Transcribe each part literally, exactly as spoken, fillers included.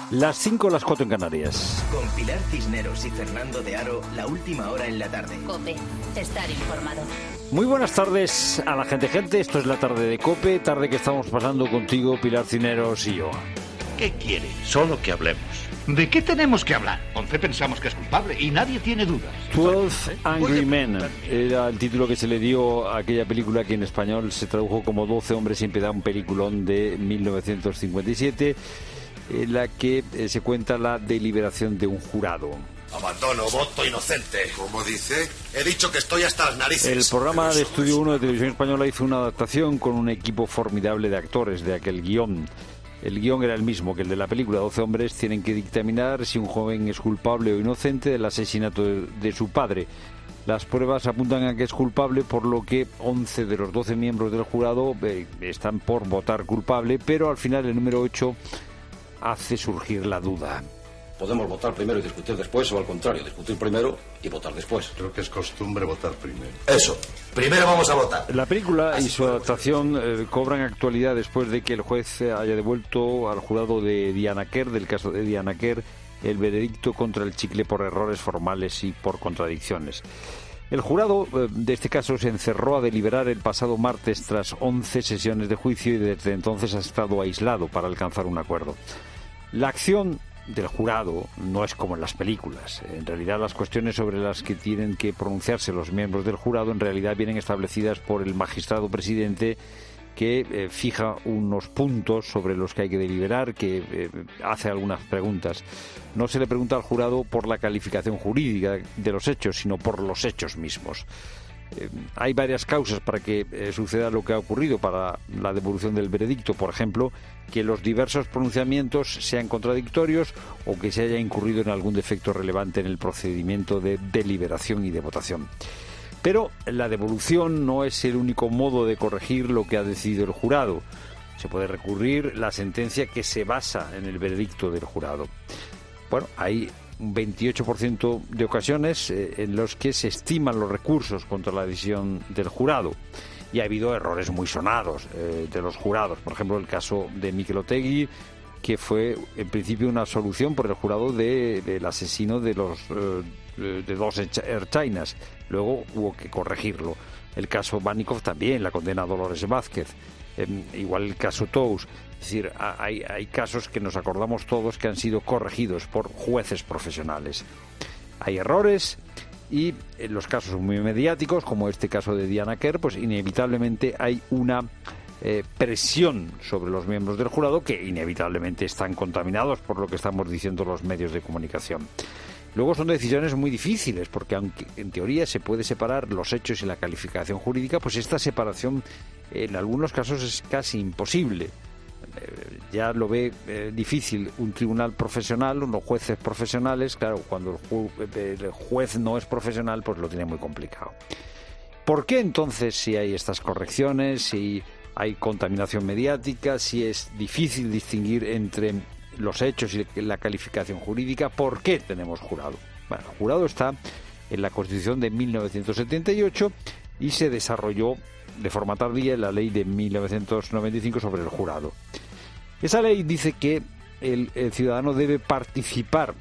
Las cinco, las cuatro en Canarias. Con Pilar Cisneros y Fernando de Aro, la última hora en la tarde. COPE, estar informado. Muy buenas tardes a la gente, gente. Esto es la tarde de COPE, tarde que estamos pasando contigo, Pilar Cisneros y yo. ¿Qué quiere? Solo que hablemos. ¿De qué tenemos que hablar? Once pensamos que es culpable y nadie tiene dudas. Twelve Angry Men era el título que se le dio a aquella película que en español se tradujo como Doce hombres sin piedad, un peliculón de mil novecientos cincuenta y siete, en la que eh, se cuenta la deliberación de un jurado. Abandono, voto inocente. ¿Cómo dice? He dicho que estoy hasta las narices. El programa de Estudio uno de Televisión Española hizo una adaptación con un equipo formidable de actores de aquel guión. El guión era el mismo que el de la película. Doce hombres tienen que dictaminar si un joven es culpable o inocente del asesinato de, de su padre. Las pruebas apuntan a que es culpable, por lo que once de los doce miembros del jurado eh, están por votar culpable, pero al final el número ocho hace surgir la duda. Podemos votar primero y discutir después, o al contrario, discutir primero y votar después. Creo que es costumbre votar primero. Eso, primero vamos a votar. La película y su adaptación eh, cobran actualidad después de que el juez haya devuelto al jurado de Diana Kerr, del caso de Diana Kerr, el veredicto contra el chicle por errores formales y por contradicciones. El jurado eh, de este caso se encerró a deliberar el pasado martes tras once sesiones de juicio y desde entonces ha estado aislado para alcanzar un acuerdo. La acción del jurado no es como en las películas. En realidad las cuestiones sobre las que tienen que pronunciarse los miembros del jurado en realidad vienen establecidas por el magistrado presidente, que eh, fija unos puntos sobre los que hay que deliberar, que eh, hace algunas preguntas. No se le pregunta al jurado por la calificación jurídica de los hechos, sino por los hechos mismos. Eh, hay varias causas para que eh, suceda lo que ha ocurrido, para la devolución del veredicto. Por ejemplo, que los diversos pronunciamientos sean contradictorios o que se haya incurrido en algún defecto relevante en el procedimiento de deliberación y de votación. Pero la devolución no es el único modo de corregir lo que ha decidido el jurado. Se puede recurrir la sentencia que se basa en el veredicto del jurado. Bueno, hay un veintiocho por ciento de ocasiones eh, en los que se estiman los recursos contra la decisión del jurado. Y ha habido errores muy sonados eh, de los jurados. Por ejemplo, el caso de Mikel Otegi, que fue en principio una absolución por el jurado de, del asesino de los eh, de dos ertzainas. Luego hubo que corregirlo. El caso Banikov también, la condena a Dolores Vázquez. Eh, igual el caso Tous. Es decir, hay, hay casos que nos acordamos todos que han sido corregidos por jueces profesionales. Hay errores y en los casos muy mediáticos, como este caso de Diana Kerr, pues inevitablemente hay una eh, presión sobre los miembros del jurado que inevitablemente están contaminados por lo que estamos diciendo los medios de comunicación. Luego son decisiones muy difíciles, porque aunque en teoría se puede separar los hechos y la calificación jurídica, pues esta separación en algunos casos es casi imposible. Eh, ya lo ve eh, difícil un tribunal profesional, unos jueces profesionales. Claro, cuando el, ju- el juez no es profesional, pues lo tiene muy complicado. ¿Por qué entonces, si hay estas correcciones, si hay contaminación mediática, si es difícil distinguir entre los hechos y la calificación jurídica, por qué tenemos jurado? Bueno, el jurado está en la Constitución de mil novecientos setenta y ocho y se desarrolló de forma tardía en la ley de mil novecientos noventa y cinco sobre el jurado. Esa ley dice que el, el ciudadano debe participar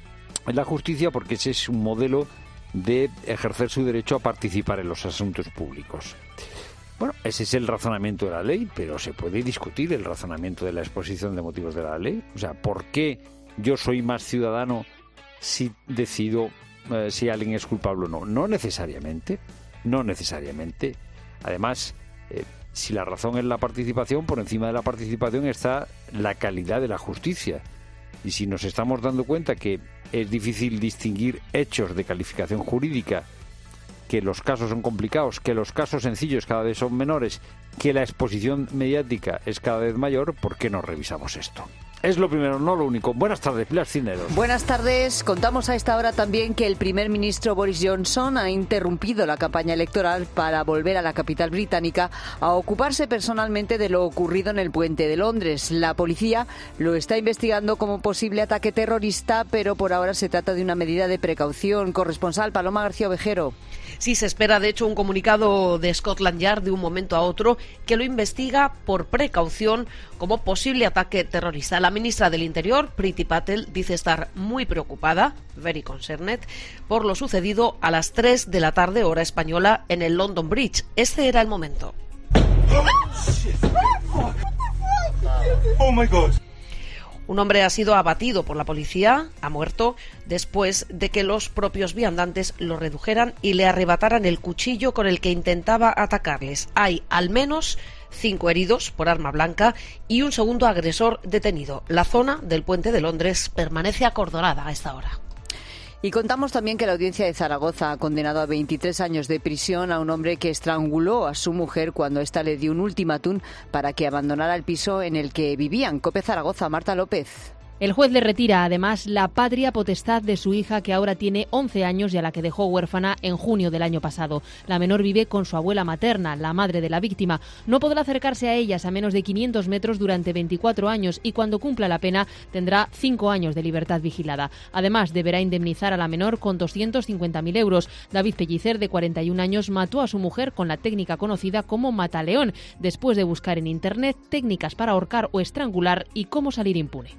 en la justicia porque ese es un modelo de ejercer su derecho a participar en los asuntos públicos. Bueno, ese es el razonamiento de la ley, pero se puede discutir el razonamiento de la exposición de motivos de la ley. O sea, ¿por qué yo soy más ciudadano si decido eh, si alguien es culpable o no? No necesariamente, no necesariamente. Además, eh, si la razón es la participación, por encima de la participación está la calidad de la justicia. Y si nos estamos dando cuenta que es difícil distinguir hechos de calificación jurídica, que los casos son complicados, que los casos sencillos cada vez son menores, que la exposición mediática es cada vez mayor, ¿por qué no revisamos esto? Es lo primero, no lo único. Buenas tardes, Pilar Cisneros. Buenas tardes. Contamos a esta hora también que el primer ministro Boris Johnson ha interrumpido la campaña electoral para volver a la capital británica a ocuparse personalmente de lo ocurrido en el puente de Londres. La policía lo está investigando como posible ataque terrorista, pero por ahora se trata de una medida de precaución. Corresponsal Paloma García Ovejero. Sí, se espera, de hecho, un comunicado de Scotland Yard de un momento a otro que lo investiga por precaución como posible ataque terrorista. La ministra del Interior, Priti Patel, dice estar muy preocupada, very concerned, por lo sucedido a las tres de la tarde hora española en el London Bridge. Este era el momento. Oh my God. Un hombre ha sido abatido por la policía, ha muerto, después de que los propios viandantes lo redujeran y le arrebataran el cuchillo con el que intentaba atacarles. Hay al menos cinco heridos por arma blanca y un segundo agresor detenido. La zona del Puente de Londres permanece acordonada a esta hora. Y contamos también que la audiencia de Zaragoza ha condenado a veintitrés años de prisión a un hombre que estranguló a su mujer cuando ésta le dio un ultimátum para que abandonara el piso en el que vivían. COPE Zaragoza, Marta López. El juez le retira, además, la patria potestad de su hija, que ahora tiene once años y a la que dejó huérfana en junio del año pasado. La menor vive con su abuela materna, la madre de la víctima. No podrá acercarse a ellas a menos de quinientos metros durante veinticuatro años y cuando cumpla la pena tendrá cinco años de libertad vigilada. Además, deberá indemnizar a la menor con doscientos cincuenta mil euros. David Pellicer, de cuarenta y un años, mató a su mujer con la técnica conocida como mataleón, después de buscar en Internet técnicas para ahorcar o estrangular y cómo salir impune.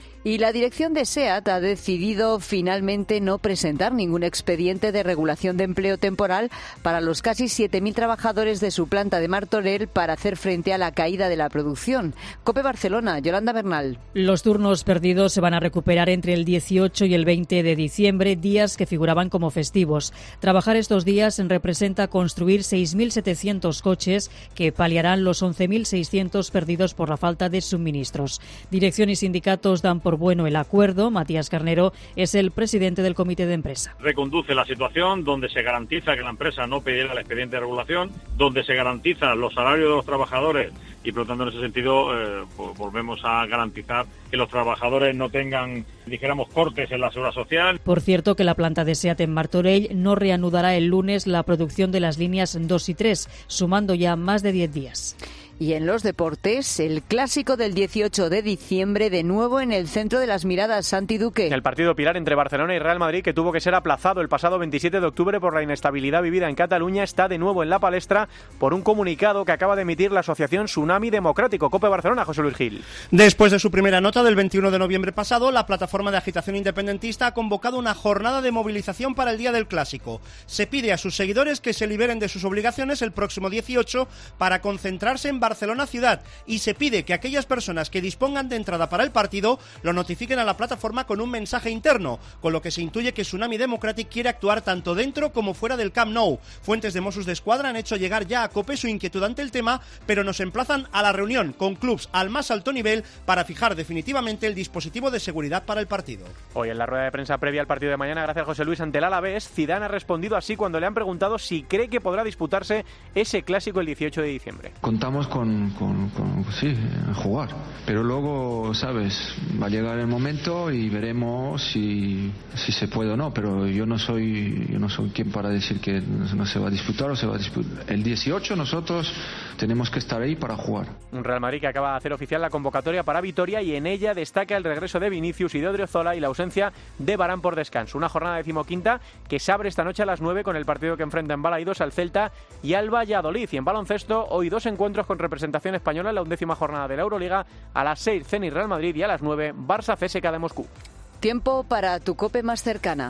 Y la dirección de SEAT ha decidido finalmente no presentar ningún expediente de regulación de empleo temporal para los casi siete mil trabajadores de su planta de Martorell para hacer frente a la caída de la producción. COPE Barcelona, Yolanda Bernal. Los turnos perdidos se van a recuperar entre el dieciocho y el veinte de diciembre, días que figuraban como festivos. Trabajar estos días representa construir seis mil setecientos coches que paliarán los once mil seiscientos perdidos por la falta de suministros. Dirección y sindicatos dan por bueno el acuerdo. Matías Carnero es el presidente del comité de empresa. Reconduce la situación donde se garantiza que la empresa no pedirá el expediente de regulación, donde se garantizan los salarios de los trabajadores y por lo tanto en ese sentido eh, volvemos a garantizar que los trabajadores no tengan, dijéramos, cortes en la seguridad social. Por cierto, que la planta de SEAT en Martorell no reanudará el lunes la producción de las líneas dos y tres, sumando ya más de diez días. Y en los deportes, el clásico del dieciocho de diciembre, de nuevo en el centro de las miradas. Santi Duque. El partido pilar entre Barcelona y Real Madrid, que tuvo que ser aplazado el pasado veintisiete de octubre por la inestabilidad vivida en Cataluña, está de nuevo en la palestra por un comunicado que acaba de emitir la asociación Tsunami Democrático. COPE Barcelona, José Luis Gil. Después de su primera nota del veintiuno de noviembre pasado, la plataforma de agitación independentista ha convocado una jornada de movilización para el día del clásico. Se pide a sus seguidores que se liberen de sus obligaciones el próximo dieciocho para concentrarse en Barcelona ciudad, y se pide que aquellas personas que dispongan de entrada para el partido lo notifiquen a la plataforma con un mensaje interno, con lo que se intuye que Tsunami Democratic quiere actuar tanto dentro como fuera del Camp Nou. Fuentes de Mossos d'Esquadra han hecho llegar ya a COPE su inquietud ante el tema, pero nos emplazan a la reunión con clubs al más alto nivel para fijar definitivamente el dispositivo de seguridad para el partido. Hoy en la rueda de prensa previa al partido de mañana, gracias José Luis, ante el Alavés, Zidane ha respondido así cuando le han preguntado si cree que podrá disputarse ese clásico el dieciocho de diciembre. Contamos con Con, con, sí, jugar, pero luego, sabes, va a llegar el momento y veremos si, si se puede o no, pero yo no soy yo no soy quien para decir que no se va a disputar o se va a disputar. El dieciocho nosotros tenemos que estar ahí para jugar. Un Real Madrid que acaba de hacer oficial la convocatoria para Vitoria y en ella destaca el regreso de Vinicius y de Odriozola y la ausencia de Varane por descanso. Una jornada decimoquinta que se abre esta noche a las nueve con el partido que enfrenta en Balaídos al Celta y al Valladolid. Y en baloncesto, hoy dos encuentros con representación española en la undécima jornada de la Euroliga. A las seis Zenit Real Madrid y a las nueve Barça C S K de Moscú. Tiempo para tu COPE más cercana.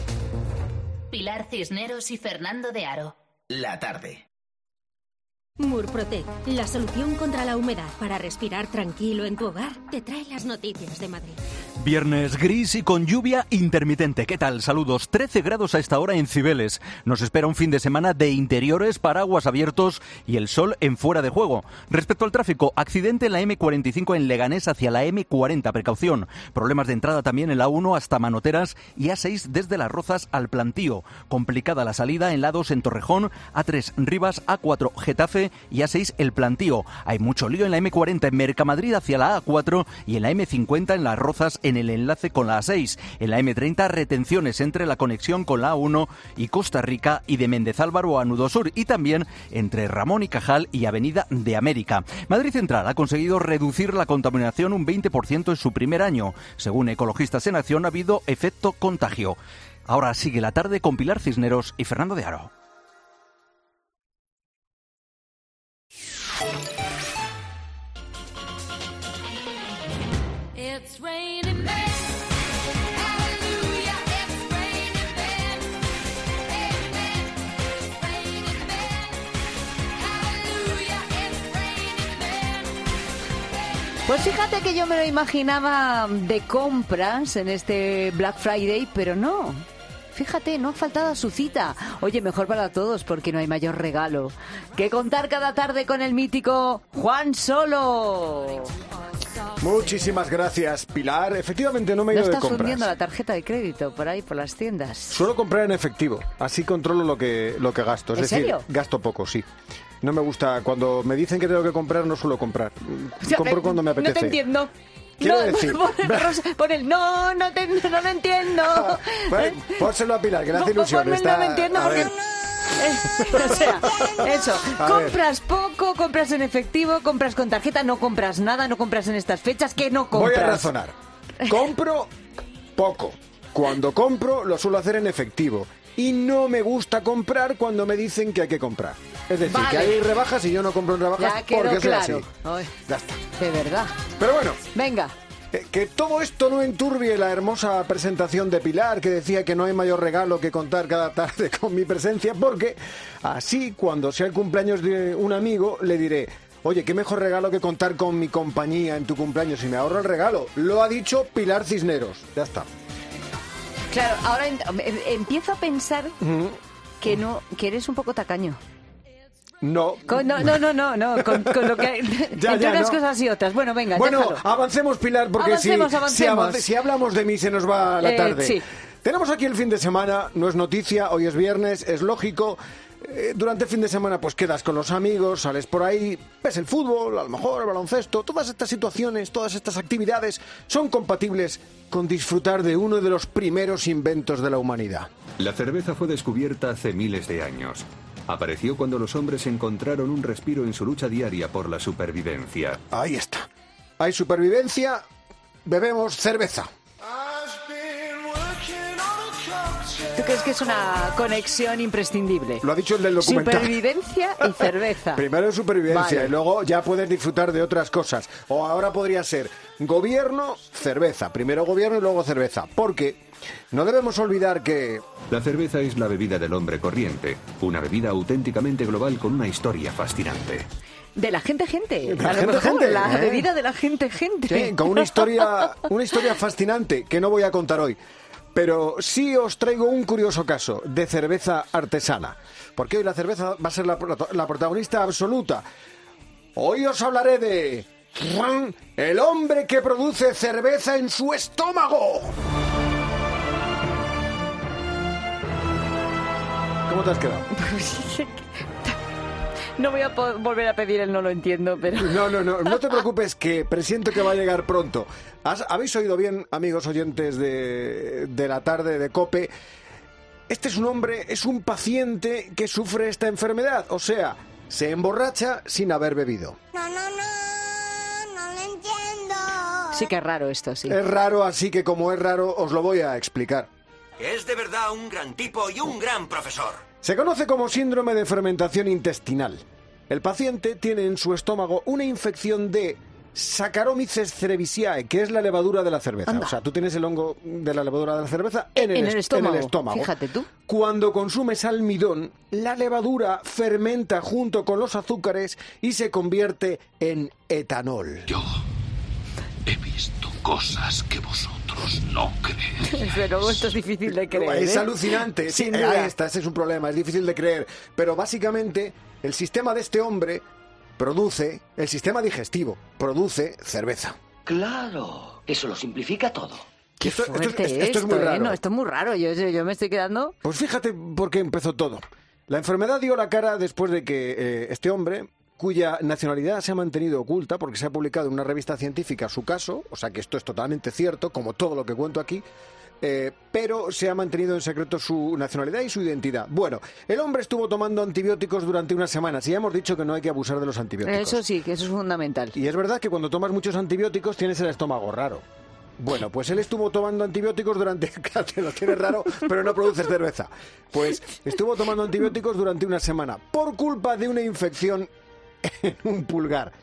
Pilar Cisneros y Fernando de Aro. La tarde. Murprotec, la solución contra la humedad para respirar tranquilo en tu hogar, te trae las noticias de Madrid. Viernes gris y con lluvia intermitente. ¿Qué tal? Saludos. trece grados a esta hora en Cibeles. Nos espera un fin de semana de interiores, paraguas abiertos y el sol en fuera de juego. Respecto al tráfico, accidente en la eme cuarenta y cinco en Leganés hacia la eme cuarenta. Precaución. Problemas de entrada también en la uno hasta Manoteras y a seis desde Las Rozas al Plantío. Complicada la salida en la dos en Torrejón, a tres Rivas, a cuatro Getafe y a seis El Plantío. Hay mucho lío en la eme cuarenta en Mercamadrid hacia la a cuatro y en la eme cincuenta en Las Rozas en el enlace con la a seis. En la eme treinta retenciones entre la conexión con la a uno y Costa Rica y de Méndez Álvaro a Nudo Sur y también entre Ramón y Cajal y Avenida de América. Madrid Central ha conseguido reducir la contaminación un veinte por ciento en su primer año. Según Ecologistas en Acción ha habido efecto contagio. Ahora sigue la tarde con Pilar Cisneros y Fernando de Aro. Pues fíjate que yo me lo imaginaba de compras en este Black Friday, pero no. Fíjate, no ha faltado a su cita. Oye, mejor para todos, porque no hay mayor regalo que contar cada tarde con el mítico Juan Solo. Muchísimas gracias, Pilar. Efectivamente, no me he ido de compras. No estás hundiendo la tarjeta de crédito por ahí, por las tiendas. Suelo comprar en efectivo, así controlo lo que, lo que gasto. Es ¿En decir, serio? gasto poco, sí. No me gusta, cuando me dicen que tengo que comprar, no suelo comprar. Compro eh, cuando me apetece. No te entiendo. Quiero no, decir... Por, por el no, no, te, no lo entiendo. Bueno, pónselo a Pilar, que le hace ilusión. Ponme, Está... No lo entiendo a porque... ver. Eh, o sea, eso, A compras ver. poco, compras en efectivo, compras con tarjeta, no compras nada, no compras en estas fechas, ¿qué no compras? Voy a razonar. Compro poco. Cuando compro, lo suelo hacer en efectivo. Y no me gusta comprar cuando me dicen que hay que comprar. Es decir, vale. que hay rebajas y yo no compro en rebajas ya quedó porque claro. soy así. Ay, ya está. De verdad. Pero bueno. Venga. Eh, que todo esto no enturbie la hermosa presentación de Pilar, que decía que no hay mayor regalo que contar cada tarde con mi presencia, porque así, cuando sea el cumpleaños de un amigo, le diré: oye, qué mejor regalo que contar con mi compañía en tu cumpleaños, y me ahorro el regalo. Lo ha dicho Pilar Cisneros. Ya está. Claro, ahora en, empiezo a pensar mm. que no, que eres un poco tacaño. No. Con, no, no, no, no, no, con, con lo que ya, entre ya, unas no. cosas y otras. Bueno, venga, Bueno, déjalo. avancemos, Pilar, porque avancemos, si, avancemos. Si, avance, si hablamos de mí se nos va la eh, tarde. Sí. Tenemos aquí el fin de semana, no es noticia, hoy es viernes, es lógico. Eh, durante el fin de semana pues quedas con los amigos, sales por ahí, ves el fútbol, a lo mejor el baloncesto. Todas estas situaciones, todas estas actividades son compatibles con disfrutar de uno de los primeros inventos de la humanidad. La cerveza fue descubierta hace miles de años. Apareció cuando los hombres encontraron un respiro en su lucha diaria por la supervivencia. Ahí está. Hay supervivencia, bebemos cerveza. ¿Tú crees que es una conexión imprescindible? Lo ha dicho el del documental. Supervivencia y cerveza. Primero supervivencia vale. y luego ya puedes disfrutar de otras cosas. O ahora podría ser gobierno, cerveza. Primero gobierno y luego cerveza. Porque no debemos olvidar que... La cerveza es la bebida del hombre corriente. Una bebida auténticamente global con una historia fascinante. De la gente gente. De la a gente, lo mejor, gente. La ¿eh? bebida de la gente gente. Sí, con una historia, una historia fascinante que no voy a contar hoy. Pero sí os traigo un curioso caso de cerveza artesana. Porque hoy la cerveza va a ser la, la protagonista absoluta. Hoy os hablaré de... el hombre que produce cerveza en su estómago. ¿Cómo te has quedado? No voy a volver a pedir el no lo entiendo, pero... No, no, no, no te preocupes, que presiento que va a llegar pronto. ¿Has, ¿Habéis oído bien, amigos oyentes de, de la tarde de COPE? Este es un hombre, es un paciente que sufre esta enfermedad. O sea, se emborracha sin haber bebido. No, no, no, no lo entiendo. Sí que es raro esto, sí. Es raro, así que como es raro, os lo voy a explicar. Es de verdad un gran tipo y un gran profesor. Se conoce como síndrome de fermentación intestinal. El paciente tiene en su estómago una infección de Saccharomyces cerevisiae, que es la levadura de la cerveza. Anda. O sea, tú tienes el hongo de la levadura de la cerveza en el, en el, estómago. en el estómago. Fíjate tú. Cuando consumes almidón, la levadura fermenta junto con los azúcares y se convierte en etanol. Yo he visto cosas que vosotros no creéis. Pero esto es difícil de creer. Es ¿eh? alucinante. Sí, Sin duda. ahí está, ese es un problema, es difícil de creer. Pero básicamente, el sistema de este hombre produce, el sistema digestivo, produce cerveza. Claro, eso lo simplifica todo. Qué esto, fuerte esto, esto, esto, esto es muy raro. ¿eh? No, esto es muy raro, yo, yo me estoy quedando... Pues fíjate por qué empezó todo. La enfermedad dio la cara después de que eh, este hombre, cuya nacionalidad se ha mantenido oculta porque se ha publicado en una revista científica su caso, o sea que esto es totalmente cierto, como todo lo que cuento aquí, eh, pero se ha mantenido en secreto su nacionalidad y su identidad. Bueno, el hombre estuvo tomando antibióticos durante unas semanas y ya hemos dicho que no hay que abusar de los antibióticos. Eso sí, que eso es fundamental. Y es verdad que cuando tomas muchos antibióticos tienes el estómago raro. Bueno, pues él estuvo tomando antibióticos durante... Te lo tienes raro, pero no produces cerveza. Pues estuvo tomando antibióticos durante una semana por culpa de una infección en un pulgar.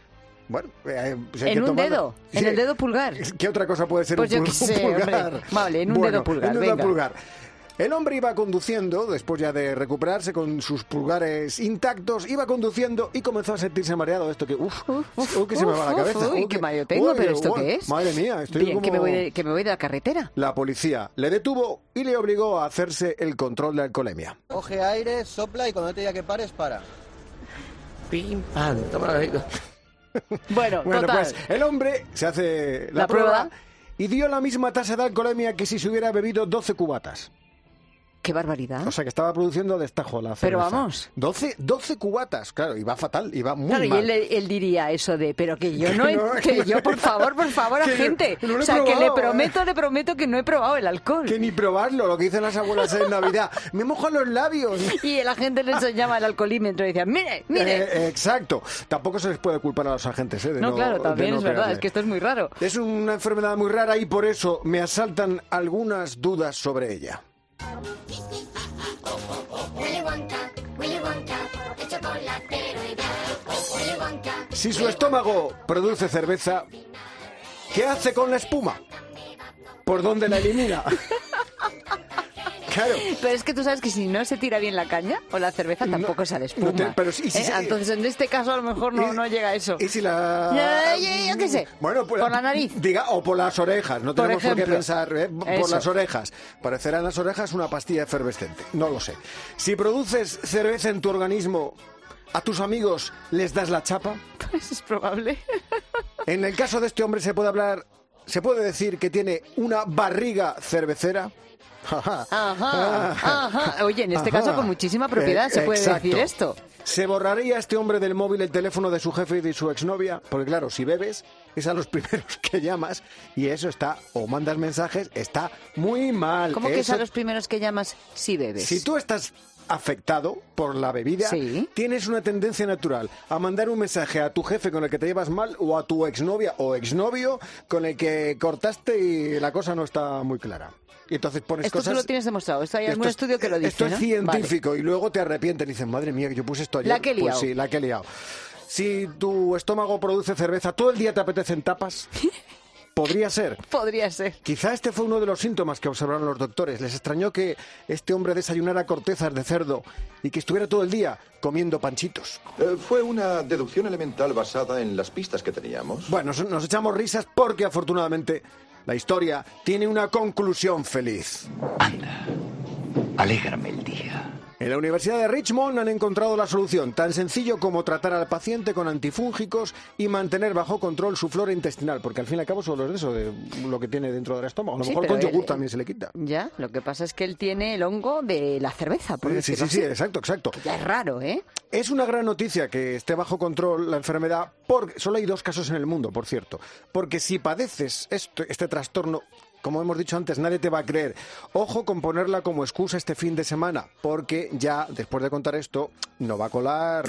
Bueno, eh, pues hay ¿En que un tomarlo. dedo? Sí. ¿En el dedo pulgar? ¿Qué otra cosa puede ser Pues un, yo qué pul- un sé, pulgar? hombre. Vale, en un Bueno, dedo pulgar, en un dedo venga. pulgar. El hombre iba conduciendo, después ya de recuperarse con sus pulgares intactos, iba conduciendo y comenzó a sentirse mareado. Esto que, uff, uf, que se me va la uf, cabeza. uy, uh, qué que- mareo tengo, uy, pero ¿esto uy, qué es? Madre mía, estoy Bien, como... que me, voy de, que me voy de la carretera. La policía le detuvo y le obligó a hacerse el control de alcoholemia. Coge aire, sopla y cuando te diga que pares, para. Pim, pam, toma la rico. Bueno, Bueno, total. pues el hombre se hace la, La prueba. y dio la misma tasa de alcoholemia que si se hubiera bebido doce cubatas. Qué barbaridad. O sea, que estaba produciendo a destajo la cerveza. Pero vamos. doce, doce cubatas, claro, iba fatal, iba muy Claro, y mal. él, él diría eso de, pero que yo no, Que he- no, que yo, por favor, por favor, a que gente. no lo he O sea, que le probado, ¿eh? prometo, le prometo que no he probado el alcohol. Que ni probarlo, lo que dicen las abuelas en Navidad. Me mojan los labios. Y la gente le enseñaba el alcoholímetro y decía, mire, mire. Eh, exacto. Tampoco se les puede culpar a los agentes, ¿eh? De no, no, claro, de también no es verdad, pegarle. es que esto es muy raro. Es una enfermedad muy rara y por eso me asaltan algunas dudas sobre ella. Willy Wonka, Willy Wonka, el chocolatero ideal. Willy Wonka. Si su estómago produce cerveza, ¿qué hace con la espuma? ¿Por dónde la elimina? Claro. Pero es que tú sabes que si no se tira bien la caña o la cerveza tampoco sale espuma. no te- pero sí, sí, ¿Eh? sí. Entonces en este caso a lo mejor no, no llega a eso. ¿Y si la...? Ya, ya, yo qué sé. Bueno, pues, Por la nariz. Diga, o por las orejas, no Por tenemos por, qué ejemplo. pensar ¿eh? por Eso. las orejas. Parecerán las orejas una pastilla efervescente, no lo sé. Si produces cerveza en tu organismo, ¿a tus amigos les das la chapa? Pues es probable. En el caso de este hombre se puede hablar, se puede decir que tiene una barriga cervecera. Ajá, ajá. Oye, en este Ajá. caso con muchísima propiedad Eh, se puede exacto. decir esto. ¿Se borraría este hombre del móvil el teléfono de su jefe y de su exnovia? Porque claro, si bebes, es a los primeros que llamas y eso está, o mandas mensajes, está muy mal. ¿Cómo que es Eso- a los primeros que llamas si bebes? Si tú estás afectado por la bebida, Sí. tienes una tendencia natural a mandar un mensaje a tu jefe con el que te llevas mal o a tu exnovia o exnovio con el que cortaste y la cosa no está muy clara. Y entonces pones Esto cosas... tú lo tienes demostrado. Esto hay Esto algún es- estudio que lo dice, Esto es ¿no? científico y luego te arrepientes y dices, madre mía, que yo puse esto ayer. La que he Pues liado. sí, la que he liado. Si tu estómago produce cerveza, ¿todo el día te apetecen tapas? Podría ser. Podría ser. Quizá este fue uno de los síntomas que observaron los doctores. Les extrañó que este hombre desayunara cortezas de cerdo y que estuviera todo el día comiendo panchitos. Eh, fue una deducción elemental basada en las pistas que teníamos. Bueno, nos, nos echamos risas porque afortunadamente la historia tiene una conclusión feliz. Alégrame el día. En la Universidad de Richmond han encontrado la solución, tan sencillo como tratar al paciente con antifúngicos y mantener bajo control su flora intestinal, porque al fin y al cabo solo es de eso, de lo que tiene dentro del estómago. A lo Sí, mejor pero con yogur él- también se le quita. Ya, lo que pasa es que él tiene el hongo de la cerveza, por Sí, decirlo sí, sí, así. exacto, exacto. Ya es raro, ¿eh? Es una gran noticia que esté bajo control la enfermedad, porque solo hay dos casos en el mundo, por cierto. Porque si padeces este, este trastorno, como hemos dicho antes, nadie te va a creer. Ojo con ponerla como excusa este fin de semana, porque ya, después de contar esto, no va a colar.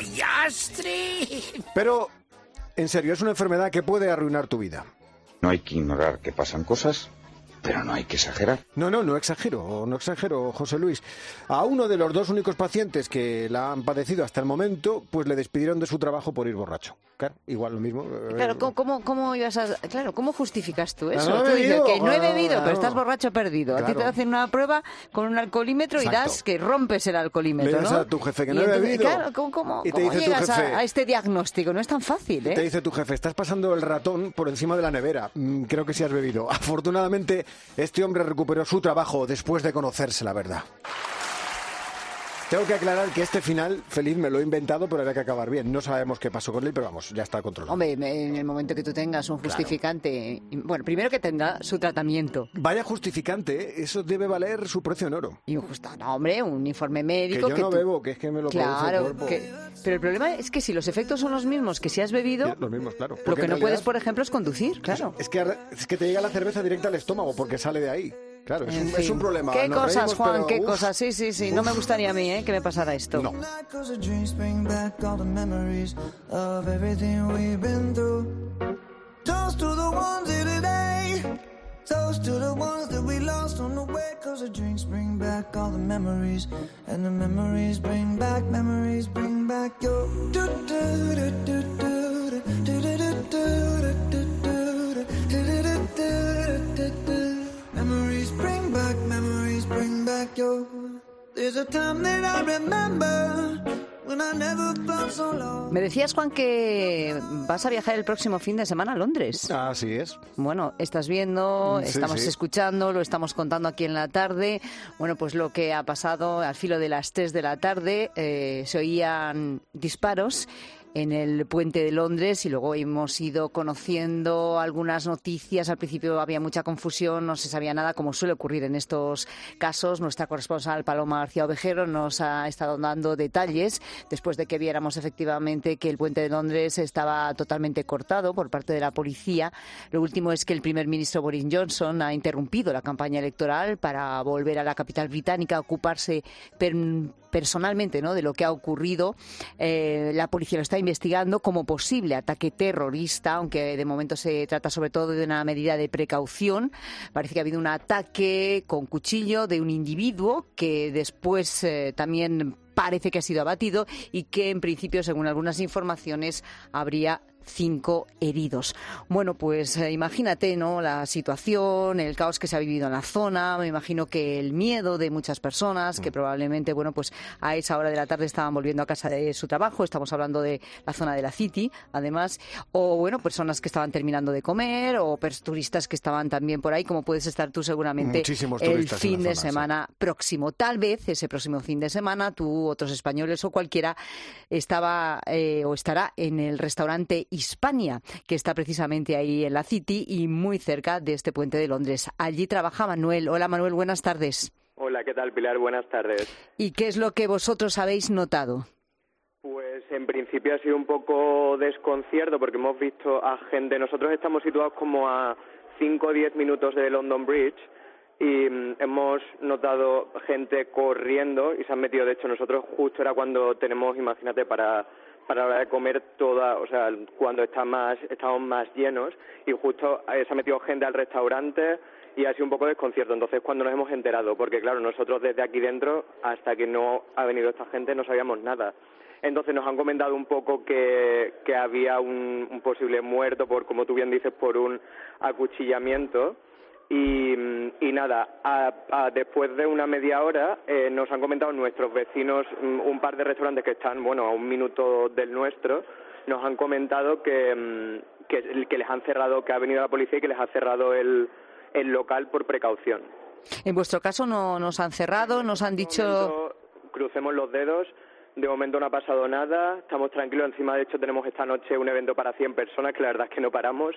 Pero, en serio, es una enfermedad que puede arruinar tu vida. No hay que ignorar que pasan cosas, pero no hay que exagerar. No, no, no exagero, no exagero, José Luis. A uno de los dos únicos pacientes que la han padecido hasta el momento, pues le despidieron de su trabajo por ir borracho. Claro, igual lo mismo. eh, Claro, ¿cómo, cómo, cómo ibas a, claro, ¿cómo justificas tú eso? No he Tú dices bebido, que no he claro. bebido, pero estás borracho perdido. A ti te Claro. hacen una prueba con un alcoholímetro y Exacto. das que rompes el alcoholímetro, Le das ¿no? a tu jefe que Y no he entonces, bebido. Claro, ¿cómo, cómo, Y te cómo dice tu llegas a, jefe- a este diagnóstico? No es tan fácil, ¿eh? Te dice tu jefe, estás pasando el ratón por encima de la nevera. Mm, creo que sí has bebido. Afortunadamente, este hombre recuperó su trabajo después de conocerse la verdad. Tengo que aclarar que este final feliz me lo he inventado, pero había que acabar bien. No sabemos qué pasó con él, pero vamos, ya está controlado. Hombre, en el momento que tú tengas un justificante, bueno, primero que tendrá su tratamiento. Vaya justificante, ¿eh? Eso debe valer su precio en oro. Y un justo, no, hombre, un informe Que médico. yo no tú- bebo, que es que me lo produce el Claro, cuerpo. que... pero el problema es que si los efectos son los mismos que si has bebido, Los mismos, claro. lo Porque que en no realidad- puedes, por ejemplo, es conducir, claro. Es que, es que te llega la cerveza directa al estómago porque sale de ahí. Claro, es, En un, fin. es un problema. ¿Qué Nos cosas, reímos, Juan? pero, ¿Qué uf, cosas? Sí, sí, sí. No me gustaría a mí, ¿eh? Que me pasara esto. No. Cause the drinks bring back all the memories of everything we've been through. Toast to the ones here today. Toast to the ones that we lost on the way. Cause the drinks bring back all the memories. And the memories bring back, memories bring back your. Do, do, do, do, do, do, do, do, do. There's a time that I remember when I never felt so low. Me decías, Juan, que vas a viajar el próximo fin de semana a Londres. Así es. Bueno, estás viendo, Sí, estamos sí. escuchando, lo estamos contando aquí en la tarde. Bueno, pues lo que ha pasado al filo de las tres de la tarde, eh, se oían disparos en el puente de Londres y luego hemos ido conociendo algunas noticias. Al principio había mucha confusión, no se sabía nada, como suele ocurrir en estos casos. Nuestra corresponsal Paloma García Ovejero nos ha estado dando detalles después de que viéramos efectivamente que el puente de Londres estaba totalmente cortado por parte de la policía. Lo último es que el primer ministro Boris Johnson ha interrumpido la campaña electoral para volver a la capital británica a ocuparse per personalmente, ¿no?, de lo que ha ocurrido. Eh, la policía lo está investigando como posible ataque terrorista, aunque de momento se trata sobre todo de una medida de precaución. Parece que ha habido un ataque con cuchillo de un individuo que después eh, también parece que ha sido abatido y que en principio, según algunas informaciones, habría cinco heridos. Bueno, pues eh, imagínate, ¿no?, la situación, el caos que se ha vivido en la zona. Me imagino que el miedo de muchas personas que probablemente, bueno, pues a esa hora de la tarde estaban volviendo a casa de su trabajo. Estamos hablando de la zona de la City, además, o bueno, personas que estaban terminando de comer o pers- turistas que estaban también por ahí, como puedes estar tú seguramente Muchísimos el turistas en fin la de zona, semana próximo. Tal vez ese próximo fin de semana tú, otros españoles o cualquiera estaba eh, o estará en el restaurante Hispania, que está precisamente ahí en la City y muy cerca de este puente de Londres. Allí trabaja Manuel. Hola Manuel, buenas tardes. Hola, ¿qué tal, Pilar? Buenas tardes. ¿Y qué es lo que vosotros habéis notado? Pues en principio ha sido un poco desconcierto porque hemos visto a gente. Nosotros estamos situados como a cinco o diez minutos de London Bridge y mm, hemos notado gente corriendo y se han metido. De hecho, nosotros justo era cuando tenemos, imagínate, para para la hora de comer toda, o sea, cuando está más, estamos más llenos y justo eh, se ha metido gente al restaurante y ha sido un poco desconcierto. Entonces, cuando nos hemos enterado, porque claro, nosotros desde aquí dentro, hasta que no ha venido esta gente, no sabíamos nada. Entonces nos han comentado un poco que, que había un, un posible muerto por, como tú bien dices, por un acuchillamiento. Y, y nada, a, a, después de una media hora eh, nos han comentado nuestros vecinos, un par de restaurantes que están, bueno, a un minuto del nuestro, nos han comentado que, que, que les han cerrado, que ha venido la policía y que les ha cerrado el, el local por precaución. En vuestro caso no nos han cerrado, nos han dicho... Momento, crucemos los dedos. De momento no ha pasado nada, estamos tranquilos. Encima, de hecho, tenemos esta noche un evento para cien personas, que la verdad es que no paramos,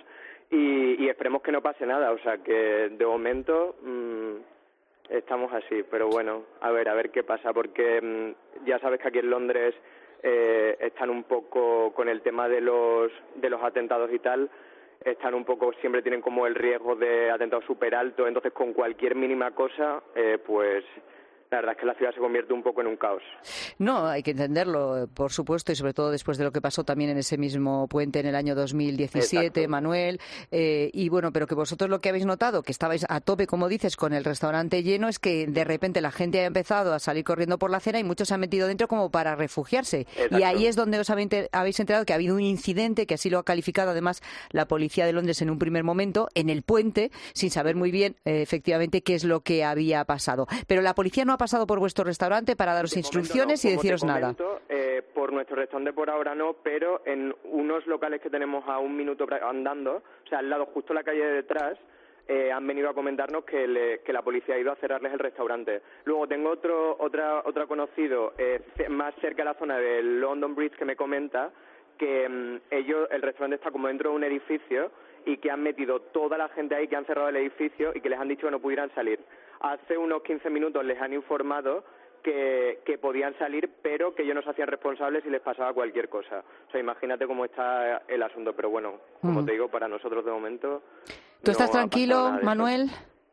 y, y esperemos que no pase nada. O sea, que de momento mmm, estamos así. Pero bueno, a ver, a ver qué pasa, porque mmm, ya sabes que aquí en Londres eh, están un poco con el tema de los, de los atentados y tal, están un poco, siempre tienen como el riesgo de atentado súper alto. Entonces, con cualquier mínima cosa, eh, pues... la verdad es que la ciudad se convierte un poco en un caos. No, hay que entenderlo, por supuesto, y sobre todo después de lo que pasó también en ese mismo puente en el año dos mil diecisiete, Exacto. Manuel. Eh, y bueno, pero que vosotros lo que habéis notado, que estabais a tope, como dices, con el restaurante lleno, es que de repente la gente ha empezado a salir corriendo por la acera y muchos se han metido dentro como para refugiarse. Exacto. Y ahí es donde os habéis enterado que ha habido un incidente, que así lo ha calificado además la policía de Londres en un primer momento, en el puente, sin saber muy bien eh, efectivamente qué es lo que había pasado. Pero la policía no ha pasado por vuestro restaurante para daros de instrucciones momento no, y deciros comento, nada. Eh, por nuestro restaurante por ahora no, pero en unos locales que tenemos a un minuto andando, o sea, al lado, justo la calle de detrás, eh, han venido a comentarnos que, le, que la policía ha ido a cerrarles el restaurante. Luego tengo otro otra otra conocido eh, más cerca de la zona del London Bridge que me comenta que um, ellos, el restaurante está como dentro de un edificio y que han metido toda la gente ahí, que han cerrado el edificio y que les han dicho que no pudieran salir. Hace unos quince minutos les han informado que, que podían salir, pero que ellos no se hacían responsables si les pasaba cualquier cosa. O sea, imagínate cómo está el asunto. Pero bueno, como mm. te digo, para nosotros de momento... ¿Tú estás no tranquilo, Manuel?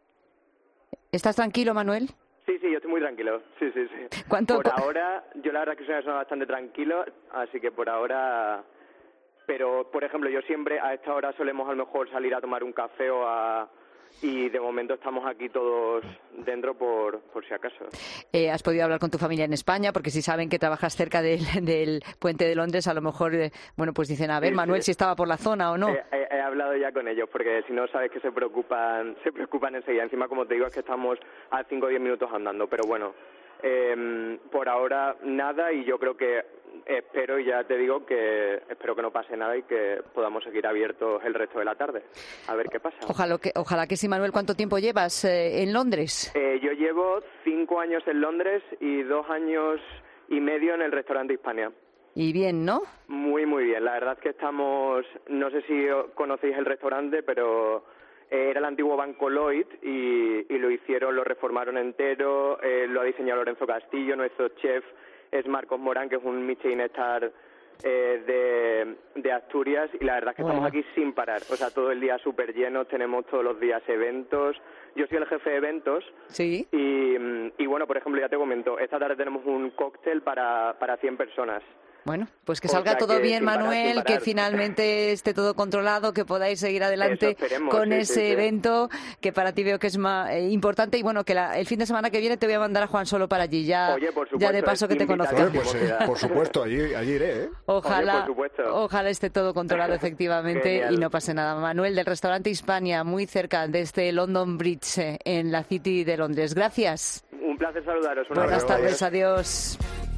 ¿Estás tranquilo, Manuel? Sí, sí, yo estoy muy tranquilo. Sí, sí, sí. ¿Cuánto? Por ahora, yo la verdad que soy una persona bastante tranquilo, así que por ahora... Pero, por ejemplo, yo siempre a esta hora solemos a lo mejor salir a tomar un café o a... Y de momento estamos aquí todos dentro por, por si acaso. Eh, ¿Has podido hablar con tu familia en España? Porque si saben que trabajas cerca del, del puente de Londres, a lo mejor, eh, bueno, pues dicen, a ver, sí, Manuel, sí. si estaba por la zona o no. Eh, he, he hablado ya con ellos, porque si no, sabes que se preocupan se preocupan enseguida. Encima, como te digo, es que estamos a cinco o diez minutos andando. Pero bueno, Eh, por ahora nada, y yo creo que espero, y ya te digo que espero que no pase nada y que podamos seguir abiertos el resto de la tarde. A ver qué pasa. Ojalá que, ojalá que sí, Manuel. ¿Cuánto tiempo llevas eh, en Londres? Eh, yo llevo cinco años en Londres y dos años y medio en el restaurante Hispania. Y bien, ¿no? Muy, muy bien. La verdad es que estamos, no sé si conocéis el restaurante, pero eh, era el antiguo Banco Lloyd y, y lo hicieron, lo reformaron entero, eh, lo ha diseñado Lorenzo Castillo, nuestro chef es Marcos Morán, que es un Michelin Star eh, de, de Asturias, y la verdad es que Bueno. estamos aquí sin parar, o sea, todo el día súper lleno, tenemos todos los días eventos. Yo soy el jefe de eventos. Sí. Y, y bueno, por ejemplo, ya te comento, esta tarde tenemos un cóctel para, para cien personas. Bueno, pues que O salga sea todo que bien, sin parar, Manuel, sin que parar. finalmente esté todo controlado, que podáis seguir adelante Eso esperemos, con sí, ese sí, sí. evento, que para ti veo que es ma- eh, importante. Y bueno, que la- el fin de semana que viene te voy a mandar a Juan Solo para allí, ya, Oye, por ya supuesto, de paso que te conozca. invitadísimo. Pues, eh, por supuesto, allí, allí iré, ¿eh? Ojalá, Oye, por supuesto. ojalá esté todo controlado efectivamente Genial. y no pase nada. Manuel, del restaurante Hispania, muy cerca de este London Bridge, eh, en la City de Londres. Gracias. Un placer saludaros. Un Buenas abrazo. tardes, adiós.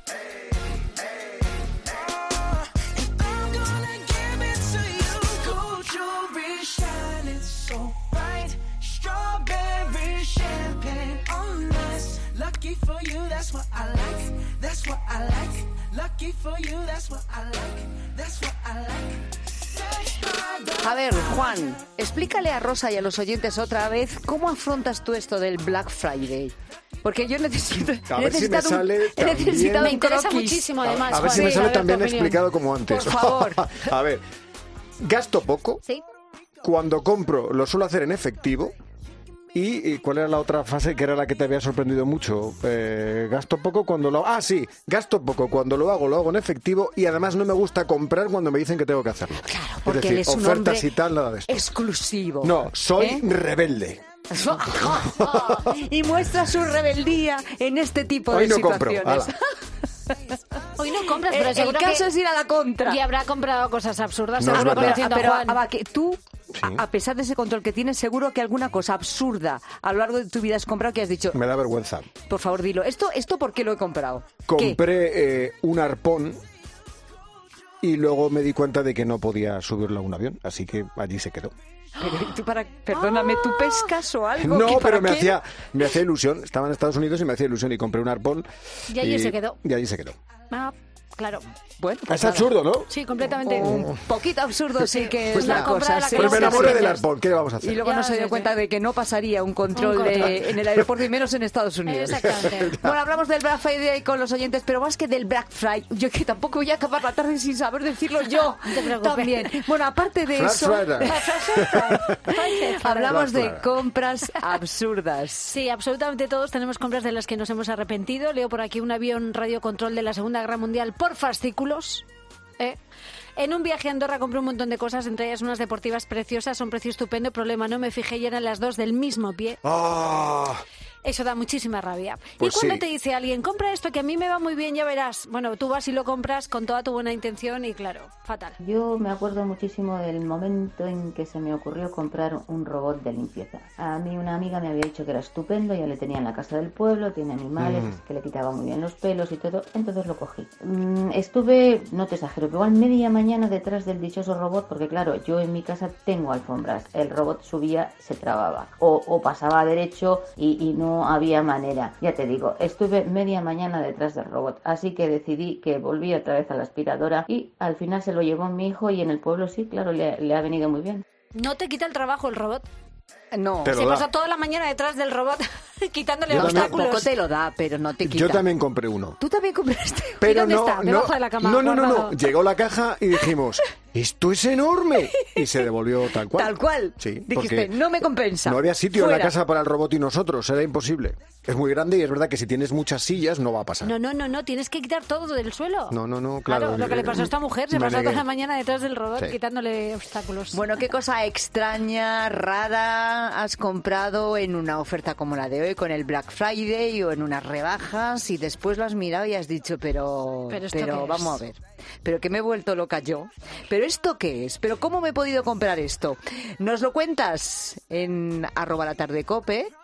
Gold jewelry shining so bright, strawberry champagne on us. Lucky for you, that's what I like. That's what I like. Lucky for you, that's what I like. That's what I like. A ver, Juan, explícale a Rosa y a los oyentes otra vez cómo afrontas tú esto del Black Friday. Porque yo necesito. A he ver si me necesitado un- sale he también- necesitado Me un interesa croquis. muchísimo, además, A ver si Juan. me Sí, sale a ver tu también opinión. explicado como antes. Por favor. A ver, gasto poco. Sí. Cuando compro, lo suelo hacer en efectivo. ¿Y, y cuál era la otra fase que era la que te había sorprendido mucho? Eh, gasto poco cuando lo... Ah, sí, gasto poco cuando lo hago, lo hago en efectivo, y además no me gusta comprar cuando me dicen que tengo que hacerlo. Claro, porque es decir, él es un ofertas hombre y tal, nada de esto. Exclusivo. No, soy ¿Eh? rebelde. Y muestra su rebeldía en este tipo Hoy de no compro, situaciones. Hoy no compras, El- pero el seguro caso que es ir a la contra. Y habrá comprado cosas absurdas, No, es seguro, verdad. conociendo a Pero, Juan. Aba, que tú, a, a pesar de ese control que tienes, seguro que alguna cosa absurda a lo largo de tu vida has comprado que has dicho, Me da vergüenza. por favor, dilo. ¿Esto, esto por qué lo he comprado? ¿Qué? Compré eh, un arpón y luego me di cuenta de que no podía subirlo a un avión, así que allí se quedó. Pero, ¿y tú para, perdóname, ¿tú pescas o algo? No, ¿Qué, para pero me qué? hacía, me hacía ilusión. Estaba en Estados Unidos y me hacía ilusión y compré un arpón. Y allí se quedó. Y allí se quedó. Ah, claro. Bueno, Es absurdo, ¿no? Sí, completamente. Un poquito absurdo sí que Pues es la nada, cosa. la sí. que Pues me no enamoré se del hace. arpón. ¿Qué le vamos a hacer? Y luego Ya, no se dio sí, cuenta sí. de que no pasaría un control, Un control. de- en el aeropuerto y menos en Estados Unidos. Exactamente. Bueno, hablamos del Black Friday con los oyentes, pero más que del Black Friday, yo que tampoco voy a acabar la tarde sin saber decirlo yo. No te preocupes. También. Bueno, aparte de Black eso, Friday. hablamos Black de Friday. compras absurdas. Sí, absolutamente todos tenemos compras de las que nos hemos arrepentido. Leo por aquí un avión radiocontrol de la Segunda Guerra Mundial por fascículos. ¿eh? En un viaje a Andorra compré un montón de cosas, entre ellas unas deportivas preciosas, un precio estupendo. Problema, no me fijé y eran las dos del mismo pie. ¡Ah! Eso da muchísima rabia. Pues y cuando sí. te dice alguien, compra esto que a mí me va muy bien, ya verás. Bueno, tú vas y lo compras con toda tu buena intención y claro, fatal. Yo me acuerdo muchísimo del momento en que se me ocurrió comprar un robot de limpieza. A mí una amiga me había dicho que era estupendo, ya le tenía en la casa del pueblo, tiene animales, Mm. que le quitaba muy bien los pelos y todo, entonces lo cogí. Mm, estuve, no te exagero, pero igual media mañana detrás del dichoso robot, porque claro, yo en mi casa tengo alfombras, el robot subía, se trababa, o, o pasaba derecho y, y no había manera. Ya te digo, estuve media mañana detrás del robot, así que decidí que volví otra vez a la aspiradora y al final se lo llevó mi hijo y en el pueblo sí, claro, le, le ha venido muy bien. ¿No te quita el trabajo el robot? No. Te lo Se da. pasó toda la mañana detrás del robot quitándole Yo también- obstáculos. Tampoco te lo da, pero no te quita. Yo también compré uno. ¿Tú también compraste? Pero dónde no, está? no, Debajo de la cama, no, no, no, no. guardado. Llegó la caja y dijimos, esto es enorme. Y se devolvió tal cual. Tal cual. Sí, Dijiste, porque no me compensa. no había sitio en Fuera. la casa para el robot y nosotros, era imposible. Es muy grande y es verdad que si tienes muchas sillas no va a pasar. No, no, no, no, tienes que quitar todo del suelo. No, no, no, claro. lo que le pasó a esta mujer, se Me pasó negué. toda la mañana detrás del robot Sí. quitándole obstáculos. Bueno, ¿qué cosa extraña, rara has comprado en una oferta como la de hoy, con el Black Friday o en unas rebajas, y después lo has mirado y has dicho, pero, ¿Pero esto qué es? vamos a ver, pero que me he vuelto loca yo? ¿Pero esto qué es? ¿Pero cómo me he podido comprar esto? Nos lo cuentas en arroba la tarde cope,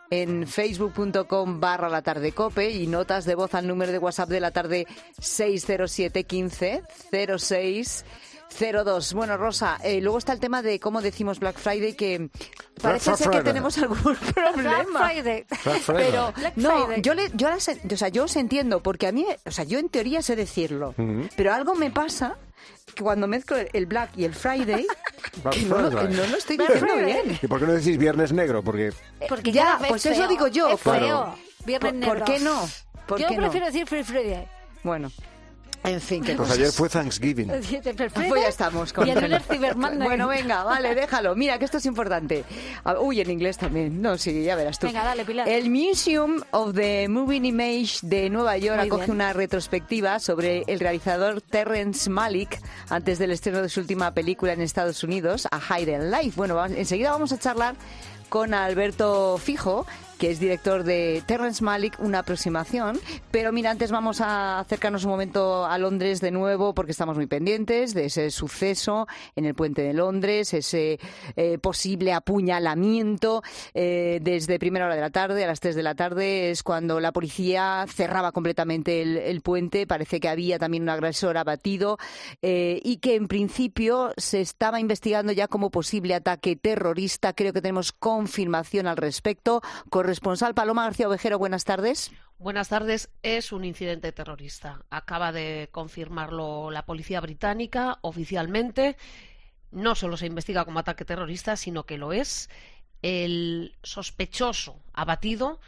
en facebook.com barra la tarde cope y notas de voz al número de WhatsApp de la tarde seis cero siete quince cero seis cero dos. Bueno, Rosa, eh, luego está el tema de cómo decimos Black Friday, que parece ser que tenemos algún problema. Black Friday. Black Friday. Pero Black no, Friday. yo le, yo, las, o sea, yo os entiendo, porque a mí, o sea, yo en teoría sé decirlo, Ujú. pero algo me pasa que cuando mezclo el Black y el Friday, Black que no, lo- Friday. no lo estoy Black diciendo Friday. bien. ¿Y por qué no decís Viernes Negro? Porque Porque Ya, cada vez pues es eso feo. digo yo. Es feo. Claro. Viernes ¿Por, negro. por qué no? ¿Por Yo qué no? prefiero decir Free Friday. Bueno, en fin, que pues ayer fue Thanksgiving. Free Pues Friday ya estamos con y el lunes Cyber Monday. Bueno, venga, vale, déjalo. Mira, que esto es importante. A- Uy, en inglés también. No, sí, ya verás tú. Venga, dale, Pilar. El Museum of the Moving Image de Nueva York Muy acoge bien. una retrospectiva sobre el realizador Terrence Malick antes del estreno de su última película en Estados Unidos, A Hidden Life. Bueno, va- enseguida vamos a charlar con Alberto Fijo, que es director de Terrence Malick, una aproximación. Pero mira, antes vamos a acercarnos un momento a Londres de nuevo, porque estamos muy pendientes de ese suceso en el puente de Londres, ese eh, posible apuñalamiento. Eh, desde primera hora de la tarde a las tres de la tarde es cuando la policía cerraba completamente el, el puente. Parece que había también un agresor abatido eh, y que en principio se estaba investigando ya como posible ataque terrorista. Creo que tenemos confirmación al respecto. Corresponsal Paloma García Ovejero, buenas tardes. Buenas tardes. Es un incidente terrorista. Acaba de confirmarlo la policía británica oficialmente. No solo se investiga como ataque terrorista, sino que lo es. El sospechoso abatido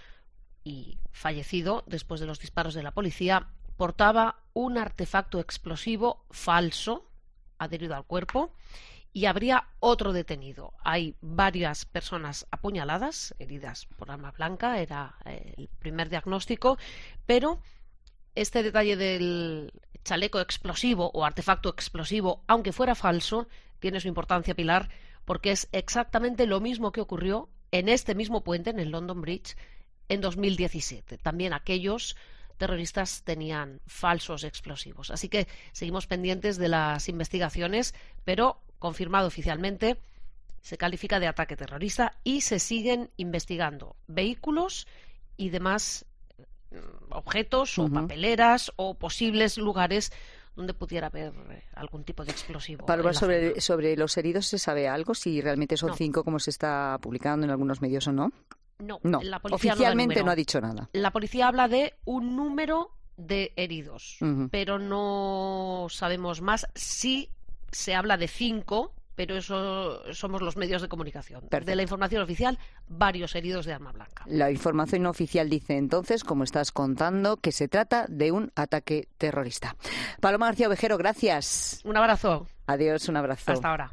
y fallecido después de los disparos de la policía portaba un artefacto explosivo falso adherido al cuerpo. Y habría otro detenido. Hay varias personas apuñaladas, heridas por arma blanca, era el primer diagnóstico, pero este detalle del chaleco explosivo o artefacto explosivo, aunque fuera falso, tiene su importancia, Pilar, porque es exactamente lo mismo que ocurrió en este mismo puente, en el London Bridge, en dos mil diecisiete. También aquellos terroristas tenían falsos explosivos. Así que seguimos pendientes de las investigaciones, pero confirmado oficialmente, se califica de ataque terrorista y se siguen investigando vehículos y demás eh, objetos o Ujú. papeleras o posibles lugares donde pudiera haber eh, algún tipo de explosivo. Paloma, en la sobre, zona. sobre los heridos, ¿se sabe algo? Si realmente son No. cinco, como se está publicando en algunos medios o no. No, No, la policía oficialmente no da no ha número. dicho nada. La policía habla de un número de heridos, Ujú. pero no sabemos más. Sí se habla de cinco, pero eso somos los medios de comunicación. Perfecto. De la información oficial, varios heridos de arma blanca. La información oficial dice entonces, como estás contando, que se trata de un ataque terrorista. Paloma García Ovejero, gracias. Un abrazo. Adiós, un abrazo. Hasta ahora.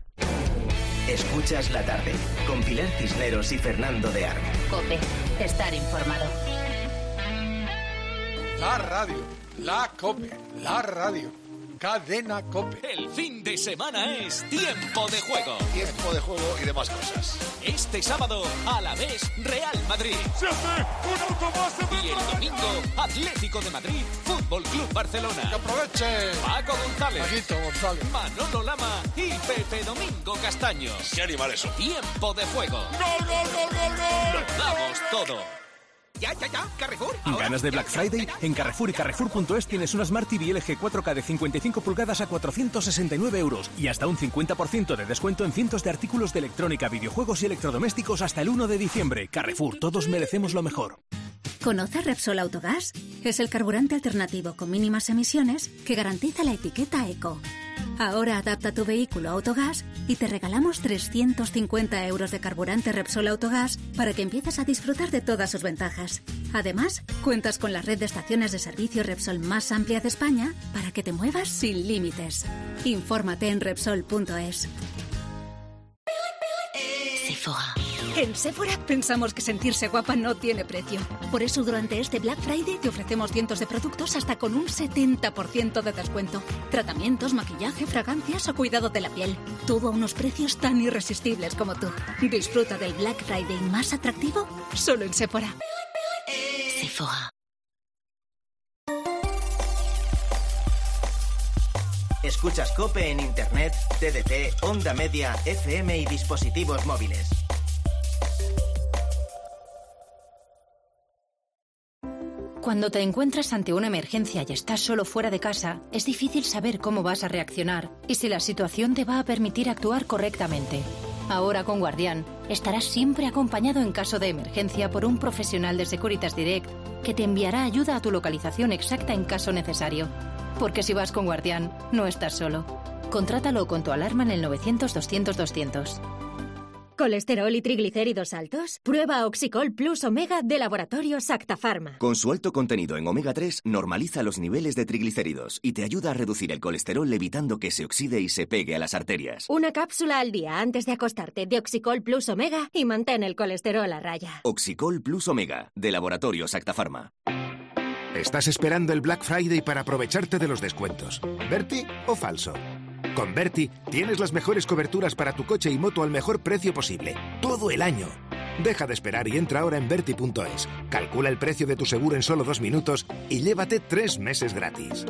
Escuchas la tarde con Pilar Cisneros y Fernando de Aro. Cope, estar informado. La radio, la COPE, la radio, cadena COPE. El fin de semana es tiempo de juego. Tiempo de juego y demás cosas. Este sábado, Alavés Real Madrid. ¡Se hace un autobús de Y el domingo, Atlético de Madrid, Fútbol Club Barcelona. ¡Que aproveche! Paco González, Paquito González. Manolo Lama y Pepe Domingo Castaños. ¿Qué animal eso? Tiempo de juego. ¡Gol, gol, gol, gol, gol! Lo damos todo. Ya, ya, ya, Carrefour. ¿Ganas de Black Friday? En Carrefour y Carrefour punto es tienes una Smart T V L G cuatro K de cincuenta y cinco pulgadas a cuatrocientos sesenta y nueve euros y hasta un cincuenta por ciento de descuento en cientos de artículos de electrónica, videojuegos y electrodomésticos hasta el uno de diciembre. Carrefour, todos merecemos lo mejor. ¿Conoces Repsol Autogás? Es el carburante alternativo con mínimas emisiones que garantiza la etiqueta Eco. Ahora adapta tu vehículo a Autogás y te regalamos trescientos cincuenta euros de carburante Repsol Autogás para que empieces a disfrutar de todas sus ventajas. Además, cuentas con la red de estaciones de servicio Repsol más amplia de España para que te muevas sin límites. Infórmate en Repsol punto es. Sephora. En Sephora pensamos que sentirse guapa no tiene precio. Por eso durante este Black Friday te ofrecemos cientos de productos hasta con un setenta por ciento de descuento. Tratamientos, maquillaje, fragancias o cuidado de la piel. Todo a unos precios tan irresistibles como tú. Disfruta del Black Friday más atractivo solo en Sephora. Sephora. Escuchas COPE en Internet, T D T, Onda Media, F M y dispositivos móviles. Cuando te encuentras ante una emergencia y estás solo fuera de casa, es difícil saber cómo vas a reaccionar y si la situación te va a permitir actuar correctamente. Ahora con Guardián, estarás siempre acompañado en caso de emergencia por un profesional de Securitas Direct que te enviará ayuda a tu localización exacta en caso necesario. Porque si vas con Guardián, no estás solo. Contrátalo con tu alarma en el novecientos doscientos doscientos. ¿Colesterol y triglicéridos altos? Prueba Oxicol Plus Omega de Laboratorio Sacta Pharma. Con su alto contenido en omega tres, normaliza los niveles de triglicéridos y te ayuda a reducir el colesterol evitando que se oxide y se pegue a las arterias. Una cápsula al día antes de acostarte de Oxicol Plus Omega y mantén el colesterol a raya. Oxicol Plus Omega, de Laboratorio Sacta Pharma. Estás esperando el Black Friday para aprovecharte de los descuentos. ¿Verti o falso? Con Verti tienes las mejores coberturas para tu coche y moto al mejor precio posible, todo el año. Deja de esperar y entra ahora en verti punto es. Calcula el precio de tu seguro en solo dos minutos y llévate tres meses gratis.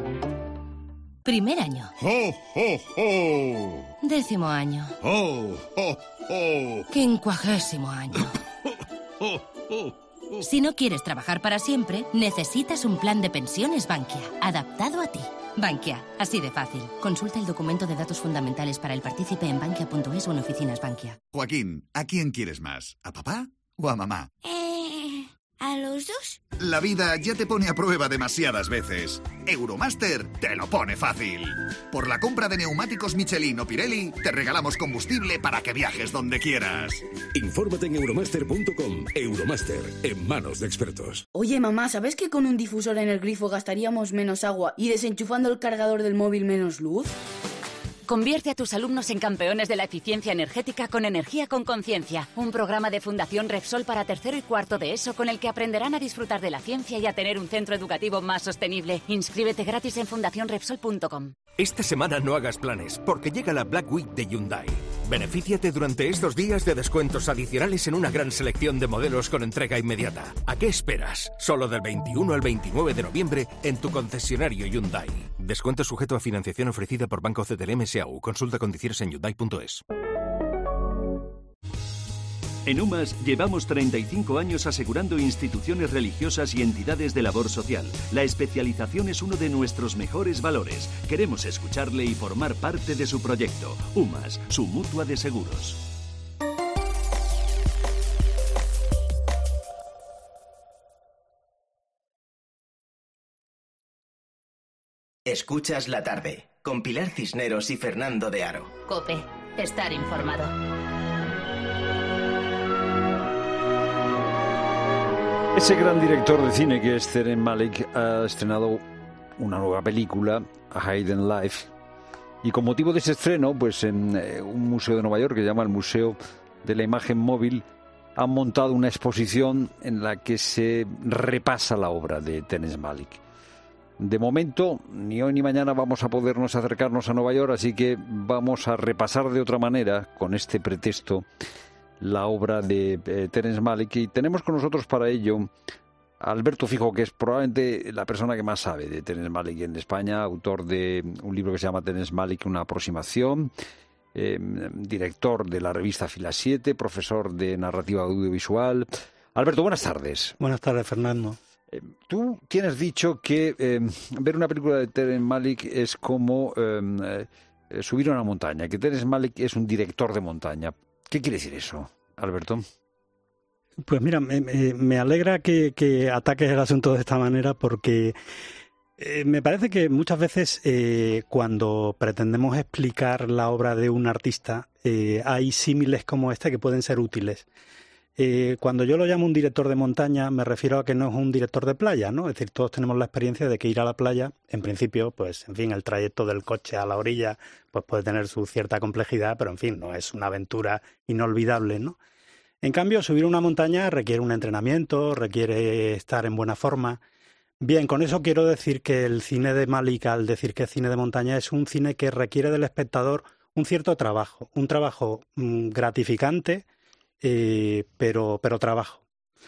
Primer año. ¡Oh, oh, oh! Décimo año. ¡Oh, oh, oh! Quincuagésimo año. ¡Oh, oh! Si no quieres trabajar para siempre, necesitas un plan de pensiones Bankia, adaptado a ti. Bankia, así de fácil. Consulta el documento de datos fundamentales para el partícipe en bankia punto es o en oficinas Bankia. Joaquín, ¿a quién quieres más? ¿A papá o a mamá? Eh, ¿a los dos? La vida ya te pone a prueba demasiadas veces. Euromaster te lo pone fácil. Por la compra de neumáticos Michelin o Pirelli, te regalamos combustible para que viajes donde quieras. Infórmate en euromaster punto com. Euromaster, en manos de expertos. Oye, mamá, ¿sabes que con un difusor en el grifo gastaríamos menos agua y desenchufando el cargador del móvil menos luz? Convierte a tus alumnos en campeones de la eficiencia energética con Energía con Conciencia, un programa de Fundación Repsol para tercero y cuarto de ESO con el que aprenderán a disfrutar de la ciencia y a tener un centro educativo más sostenible. Inscríbete gratis en fundación repsol punto com. Esta semana no hagas planes, porque llega la Black Week de Hyundai. Benefíciate durante estos días de descuentos adicionales en una gran selección de modelos con entrega inmediata. ¿A qué esperas? Solo del veintiuno al veintinueve de noviembre en tu concesionario Hyundai. Descuento sujeto a financiación ofrecida por Banco C T L M S A U. Consulta condiciones en hyundai punto es. En UMAS llevamos treinta y cinco años asegurando instituciones religiosas y entidades de labor social. La especialización es uno de nuestros mejores valores. Queremos escucharle y formar parte de su proyecto. UMAS, su mutua de seguros. Escuchas la tarde, con Pilar Cisneros y Fernando de Aro. COPE, estar informado. Ese gran director de cine que es Terence Malick ha estrenado una nueva película, A Hidden Life, y con motivo de ese estreno, pues en eh, un museo de Nueva York que se llama el Museo de la Imagen Móvil, han montado una exposición en la que se repasa la obra de Terence Malick. De momento, ni hoy ni mañana vamos a podernos acercarnos a Nueva York, así que vamos a repasar de otra manera, con este pretexto, la obra de eh, Terence Malick. Y tenemos con nosotros para ello a Alberto Fijo, que es probablemente la persona que más sabe de Terence Malick en España, autor de un libro que se llama Terence Malick, una aproximación, eh, director de la revista Fila siete, profesor de narrativa audiovisual. Alberto, buenas tardes. Buenas tardes, Fernando. Tú tienes dicho que eh, ver una película de Terence Malick es como eh, eh, subir a una montaña, que Terence Malick es un director de montaña. ¿Qué quiere decir eso, Alberto? Pues mira, me, me, me alegra que, que ataques el asunto de esta manera porque eh, me parece que muchas veces eh, cuando pretendemos explicar la obra de un artista eh, hay símiles como este que pueden ser útiles. Eh, cuando yo lo llamo un director de montaña, me refiero a que no es un director de playa, ¿no? Es decir, todos tenemos la experiencia de que ir a la playa, en principio, pues, en fin, el trayecto del coche a la orilla, pues puede tener su cierta complejidad, pero en fin, no es una aventura inolvidable, ¿no? En cambio, subir una montaña requiere un entrenamiento, requiere estar en buena forma. Bien, con eso quiero decir que el cine de Malick, al decir que es cine de montaña, es un cine que requiere del espectador un cierto trabajo, un trabajo mmm, gratificante, Eh, pero, pero trabajo.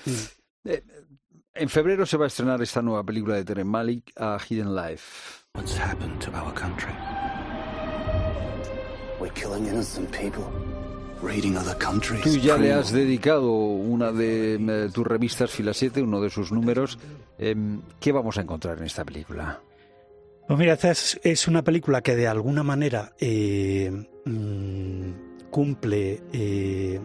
Eh, en febrero se va a estrenar esta nueva película de Terence Malick, A Hidden Life. What's happened to our country? We're killing innocent people. Tú ya le has dedicado una de eh, tus revistas, Fila siete, uno de sus números. Eh, ¿Qué vamos a encontrar en esta película? Pues mira, esta es, es una película que de alguna manera eh, mmm, cumple eh,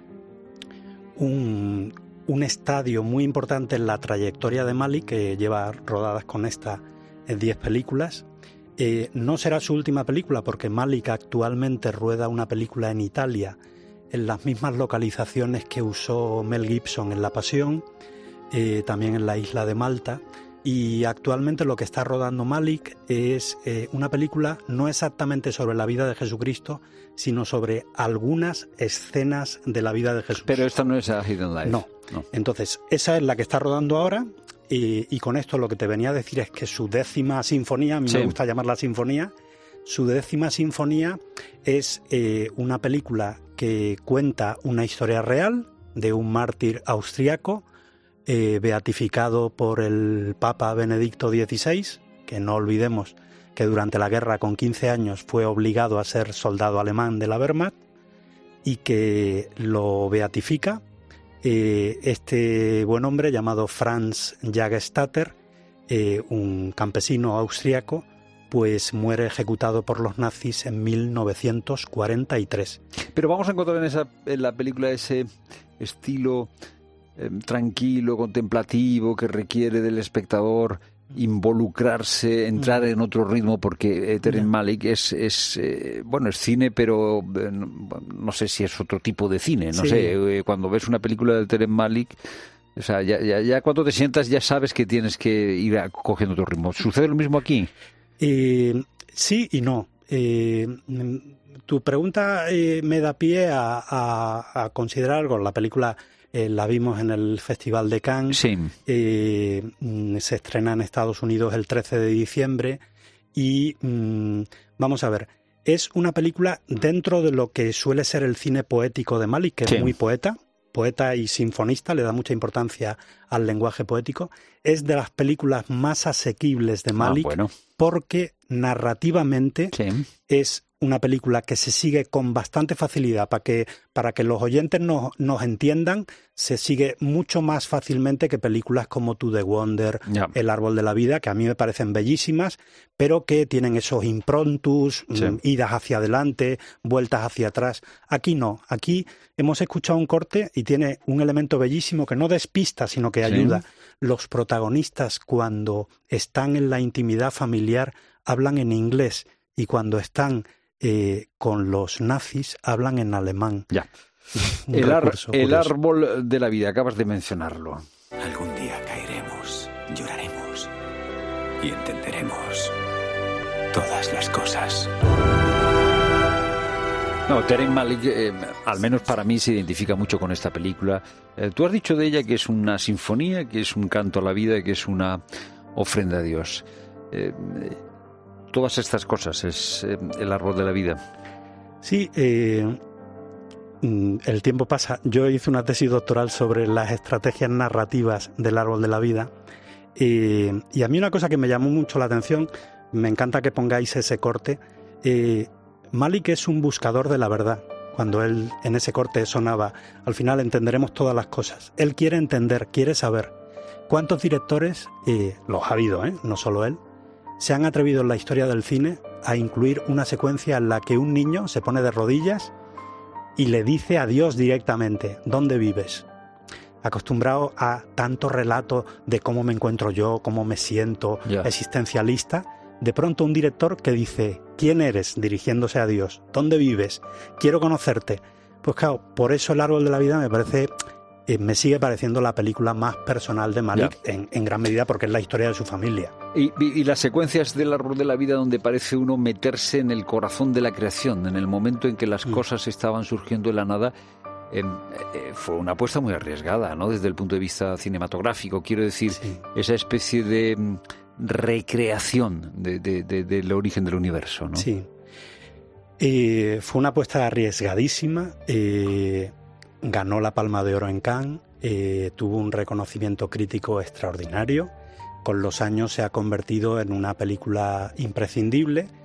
un, un estadio muy importante en la trayectoria de Malick, que lleva rodadas con esta en diez películas. Eh, no será su última película, porque Malick actualmente rueda una película en Italia en las mismas localizaciones que usó Mel Gibson en La Pasión, eh, también en la isla de Malta. Y actualmente lo que está rodando Malick es eh, una película no exactamente sobre la vida de Jesucristo, sino sobre algunas escenas de la vida de Jesús. Pero esta no es A Hidden Life. No. no. Entonces, esa es la que está rodando ahora. Y, y con esto lo que te venía a decir es que su décima sinfonía, a mí sí. me gusta llamarla sinfonía, su décima sinfonía es eh, una película que cuenta una historia real de un mártir austriaco eh, beatificado por el Papa Benedicto dieciséis, que no olvidemos que durante la guerra con quince años fue obligado a ser soldado alemán de la Wehrmacht, y que lo beatifica. Eh, este buen hombre llamado Franz Jägerstätter, eh, un campesino austriaco, pues muere ejecutado por los nazis en mil novecientos cuarenta y tres. Pero vamos a encontrar en, esa, en la película ese estilo eh, tranquilo, contemplativo, que requiere del espectador involucrarse, entrar en otro ritmo, porque eh, Terence Malick es, es eh, bueno, es cine, pero eh, no, no sé si es otro tipo de cine, no sí. sé, eh, cuando ves una película de Terence Malick, o sea, ya, ya, ya cuando te sientas ya sabes que tienes que ir a, cogiendo otro ritmo. ¿Sucede lo mismo aquí? Eh, sí y no. Eh, tu pregunta eh, me da pie a, a, a considerar algo. La película Eh, la vimos en el Festival de Cannes, sí. eh, se estrena en Estados Unidos el trece de diciembre y mmm, vamos a ver, es una película dentro de lo que suele ser el cine poético de Malick, que sí. es muy poeta, poeta y sinfonista, le da mucha importancia al lenguaje poético. Es de las películas más asequibles de Malick, ah, bueno. porque narrativamente sí. es una película que se sigue con bastante facilidad. Para que, para que los oyentes nos, nos entiendan, se sigue mucho más fácilmente que películas como To the Wonder, yeah. El Árbol de la Vida, que a mí me parecen bellísimas, pero que tienen esos improntus, sí. mm, idas hacia adelante, vueltas hacia atrás. Aquí no. Aquí hemos escuchado un corte y tiene un elemento bellísimo que no despista, sino que ayuda. Sí. Los protagonistas, cuando están en la intimidad familiar, hablan en inglés, y cuando están Eh, con los nazis hablan en alemán. Ya. El, ar, el árbol de la vida, acabas de mencionarlo. Algún día caeremos, lloraremos y entenderemos todas las cosas. No, Terence Malick, eh, al menos para mí, se identifica mucho con esta película. Eh, tú has dicho de ella que es una sinfonía, que es un canto a la vida, que es una ofrenda a Dios. Eh, Todas estas cosas es eh, el árbol de la vida. Sí, eh, el tiempo pasa. Yo hice una tesis doctoral sobre las estrategias narrativas del árbol de la vida, eh, y a mí una cosa que me llamó mucho la atención, me encanta que pongáis ese corte, eh, Malick es un buscador de la verdad. Cuando él en ese corte sonaba, al final entenderemos todas las cosas. Él quiere entender, quiere saber. ¿Cuántos directores, eh, los ha habido, eh, no solo él, se han atrevido en la historia del cine a incluir una secuencia en la que un niño se pone de rodillas y le dice a Dios directamente, ¿dónde vives? Acostumbrado a tanto relato de cómo me encuentro yo, cómo me siento, yeah. existencialista, de pronto un director que dice, ¿quién eres? Dirigiéndose a Dios, ¿dónde vives? Quiero conocerte. Pues claro, por eso El Árbol de la Vida me parece... me sigue pareciendo la película más personal de Malick, en, en gran medida porque es la historia de su familia. Y, y, y las secuencias del Árbol de la Vida, donde parece uno meterse en el corazón de la creación, en el momento en que las mm. cosas estaban surgiendo de la nada, eh, eh, fue una apuesta muy arriesgada, ¿no? Desde el punto de vista cinematográfico, quiero decir, sí. esa especie de mm, recreación de, de, de, del origen del universo, ¿no? Sí. Eh, fue una apuesta arriesgadísima. Eh, Ganó la Palma de Oro en Cannes, eh, tuvo un reconocimiento crítico extraordinario. Con los años se ha convertido en una película imprescindible,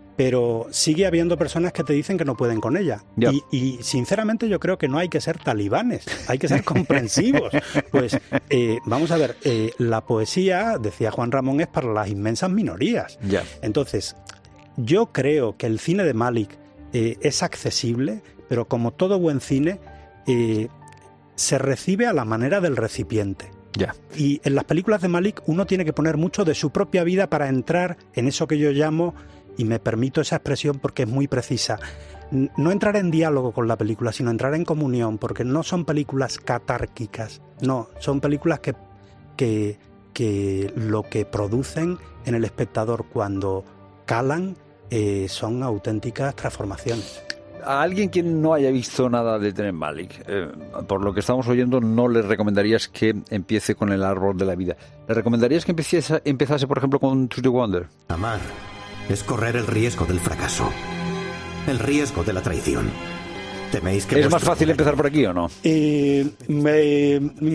pero sigue habiendo personas que te dicen que no pueden con ella. Y, y sinceramente yo creo que no hay que ser talibanes, hay que ser comprensivos. Pues eh, vamos a ver, eh, la poesía, decía Juan Ramón, es para las inmensas minorías. Ya. Entonces, yo creo que el cine de Malick eh, es accesible, pero como todo buen cine, eh, se recibe a la manera del recipiente. Ya. Y en las películas de Malick uno tiene que poner mucho de su propia vida para entrar en eso que yo llamo, y me permito esa expresión porque es muy precisa, no entrar en diálogo con la película, sino entrar en comunión, porque no son películas catárquicas, no, son películas que, que, que lo que producen en el espectador cuando calan eh, son auténticas transformaciones. A alguien que no haya visto nada de Terence Malick, eh, por lo que estamos oyendo, no le recomendarías que empiece con El árbol de la vida. ¿Le recomendarías que empezase, empezase por ejemplo, con To the Wonder? Amar es correr el riesgo del fracaso, el riesgo de la traición. ¿Teméis que ¿Es más fácil poder... empezar por aquí o no? Eh, me,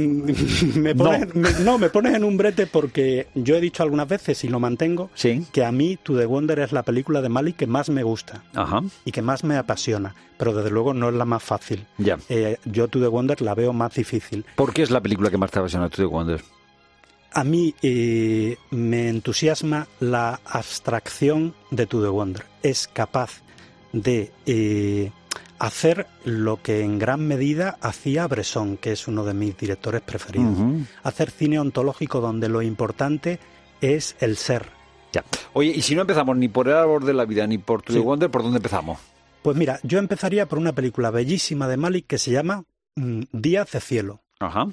me pones, no. Me, no, me pones en un brete porque yo he dicho algunas veces, y lo mantengo, ¿sí? que a mí To the Wonder es la película de Malick que más me gusta. Ajá. Y que más me apasiona, pero desde luego no es la más fácil. Ya. Eh, yo To the Wonder la veo más difícil. ¿Por qué es la película que más te apasiona, To the Wonder? A mí eh, me entusiasma la abstracción de To the Wonder. Es capaz de eh, hacer lo que en gran medida hacía Bresson, que es uno de mis directores preferidos. Uh-huh. Hacer cine ontológico donde lo importante es el ser. Ya. Oye, y si no empezamos ni por El árbol de la vida ni por To the sí. Wonder, ¿por dónde empezamos? Pues mira, yo empezaría por una película bellísima de Malick que se llama mm, Días de cielo. Ajá.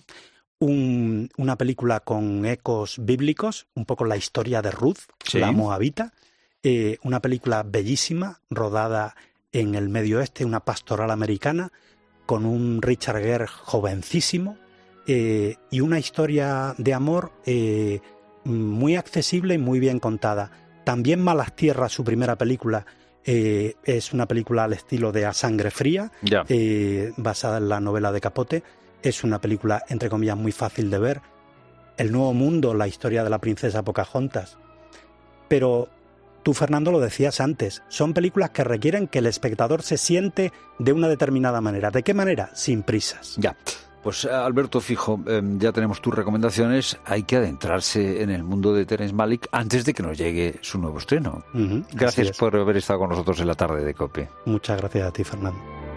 Un, una película con ecos bíblicos, un poco la historia de Ruth, sí. la moabita. Eh, una película bellísima, rodada en el Medio Oeste, una pastoral americana, con un Richard Gere jovencísimo, eh, y una historia de amor eh, muy accesible y muy bien contada. También Malas Tierras, su primera película, eh, es una película al estilo de A Sangre Fría, yeah. eh, basada en la novela de Capote. Es una película, entre comillas, muy fácil de ver. El Nuevo Mundo, la historia de la princesa Pocahontas. Pero tú, Fernando, lo decías antes, son películas que requieren que el espectador se siente de una determinada manera. ¿De qué manera? Sin prisas. Ya. Pues Alberto Fijo, eh, ya tenemos tus recomendaciones. Hay que adentrarse en el mundo de Terence Malick antes de que nos llegue su nuevo estreno. Uh-huh, gracias por haber estado con nosotros en la tarde de COPE. Muchas gracias a ti, Fernando.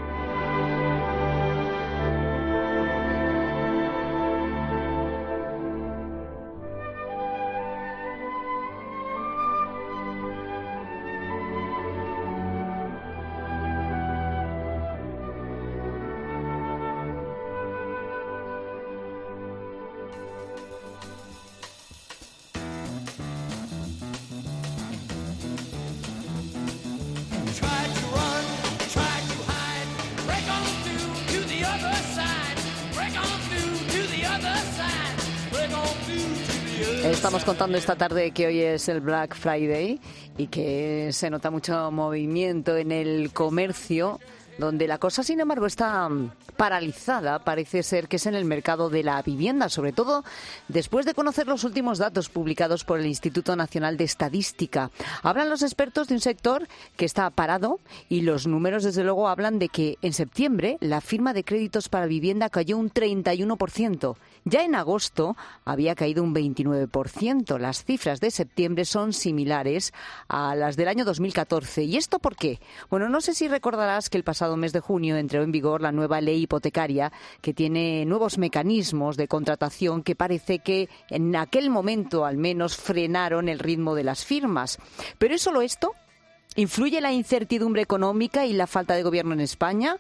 Estamos contando esta tarde que hoy es el Black Friday y que se nota mucho movimiento en el comercio, donde la cosa, sin embargo, está paralizada. Parece ser que es en el mercado de la vivienda, sobre todo después de conocer los últimos datos publicados por el Instituto Nacional de Estadística. Hablan los expertos de un sector que está parado y los números, desde luego, hablan de que en septiembre la firma de créditos para vivienda cayó un treinta y uno por ciento. Ya en agosto había caído un veintinueve por ciento. Las cifras de septiembre son similares a las del año dos mil catorce. ¿Y esto por qué? Bueno, no sé si recordarás que el pasado mes de junio entró en vigor la nueva ley hipotecaria, que tiene nuevos mecanismos de contratación que parece que en aquel momento al menos frenaron el ritmo de las firmas. ¿Pero es solo esto? ¿Influye la incertidumbre económica y la falta de gobierno en España?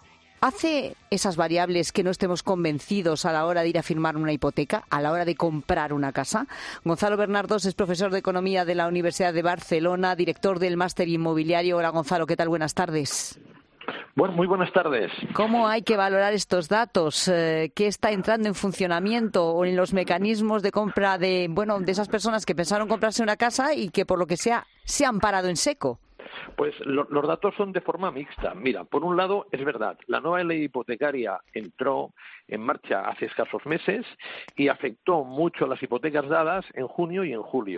¿Hace esas variables que no estemos convencidos a la hora de ir a firmar una hipoteca, a la hora de comprar una casa? Gonzalo Bernardos es profesor de Economía de la Universidad de Barcelona, director del Máster Inmobiliario. Hola, Gonzalo, ¿qué tal? Buenas tardes. Bueno, muy buenas tardes. ¿Cómo hay que valorar estos datos? Eh, ¿Qué está entrando en funcionamiento o en los mecanismos de compra de, bueno, de esas personas que pensaron comprarse una casa y que por lo que sea se han parado en seco? Pues lo, los datos son de forma mixta. Mira, por un lado, es verdad, la nueva ley hipotecaria entró en marcha hace escasos meses y afectó mucho las hipotecas dadas en junio y en julio.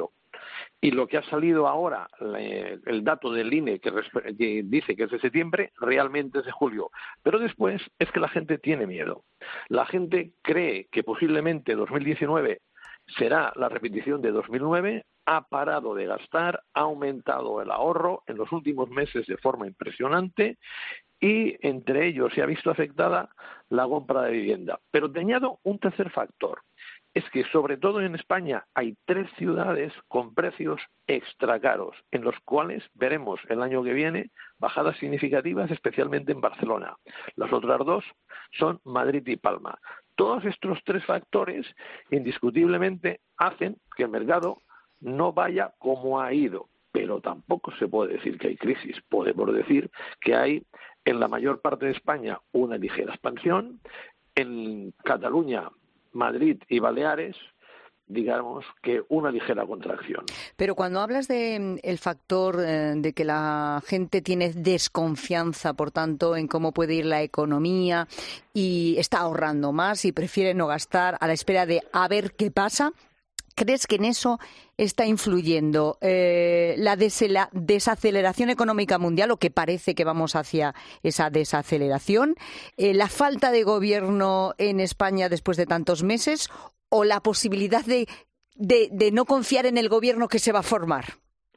Y lo que ha salido ahora, el dato del I N E que, que dice que es de septiembre, realmente es de julio. Pero después es que la gente tiene miedo. La gente cree que posiblemente dos mil diecinueve será la repetición de dos mil nueve, ha parado de gastar, ha aumentado el ahorro en los últimos meses de forma impresionante y entre ellos se ha visto afectada la compra de vivienda. Pero te añado un tercer factor. Es que sobre todo en España hay tres ciudades con precios extra caros, en los cuales veremos el año que viene bajadas significativas, especialmente en Barcelona. Las otras dos son Madrid y Palma. Todos estos tres factores indiscutiblemente hacen que el mercado no vaya como ha ido, pero tampoco se puede decir que hay crisis. Podemos decir que hay en la mayor parte de España una ligera expansión, en Cataluña, Madrid y Baleares, digamos que una ligera contracción. Pero cuando hablas de el factor eh, de que la gente tiene desconfianza, por tanto, en cómo puede ir la economía y está ahorrando más y prefiere no gastar a la espera de a ver qué pasa, ¿crees que en eso está influyendo eh, la desela- desaceleración económica mundial, o que parece que vamos hacia esa desaceleración, eh, la falta de gobierno en España después de tantos meses, o la posibilidad de, de, de no confiar en el gobierno que se va a formar?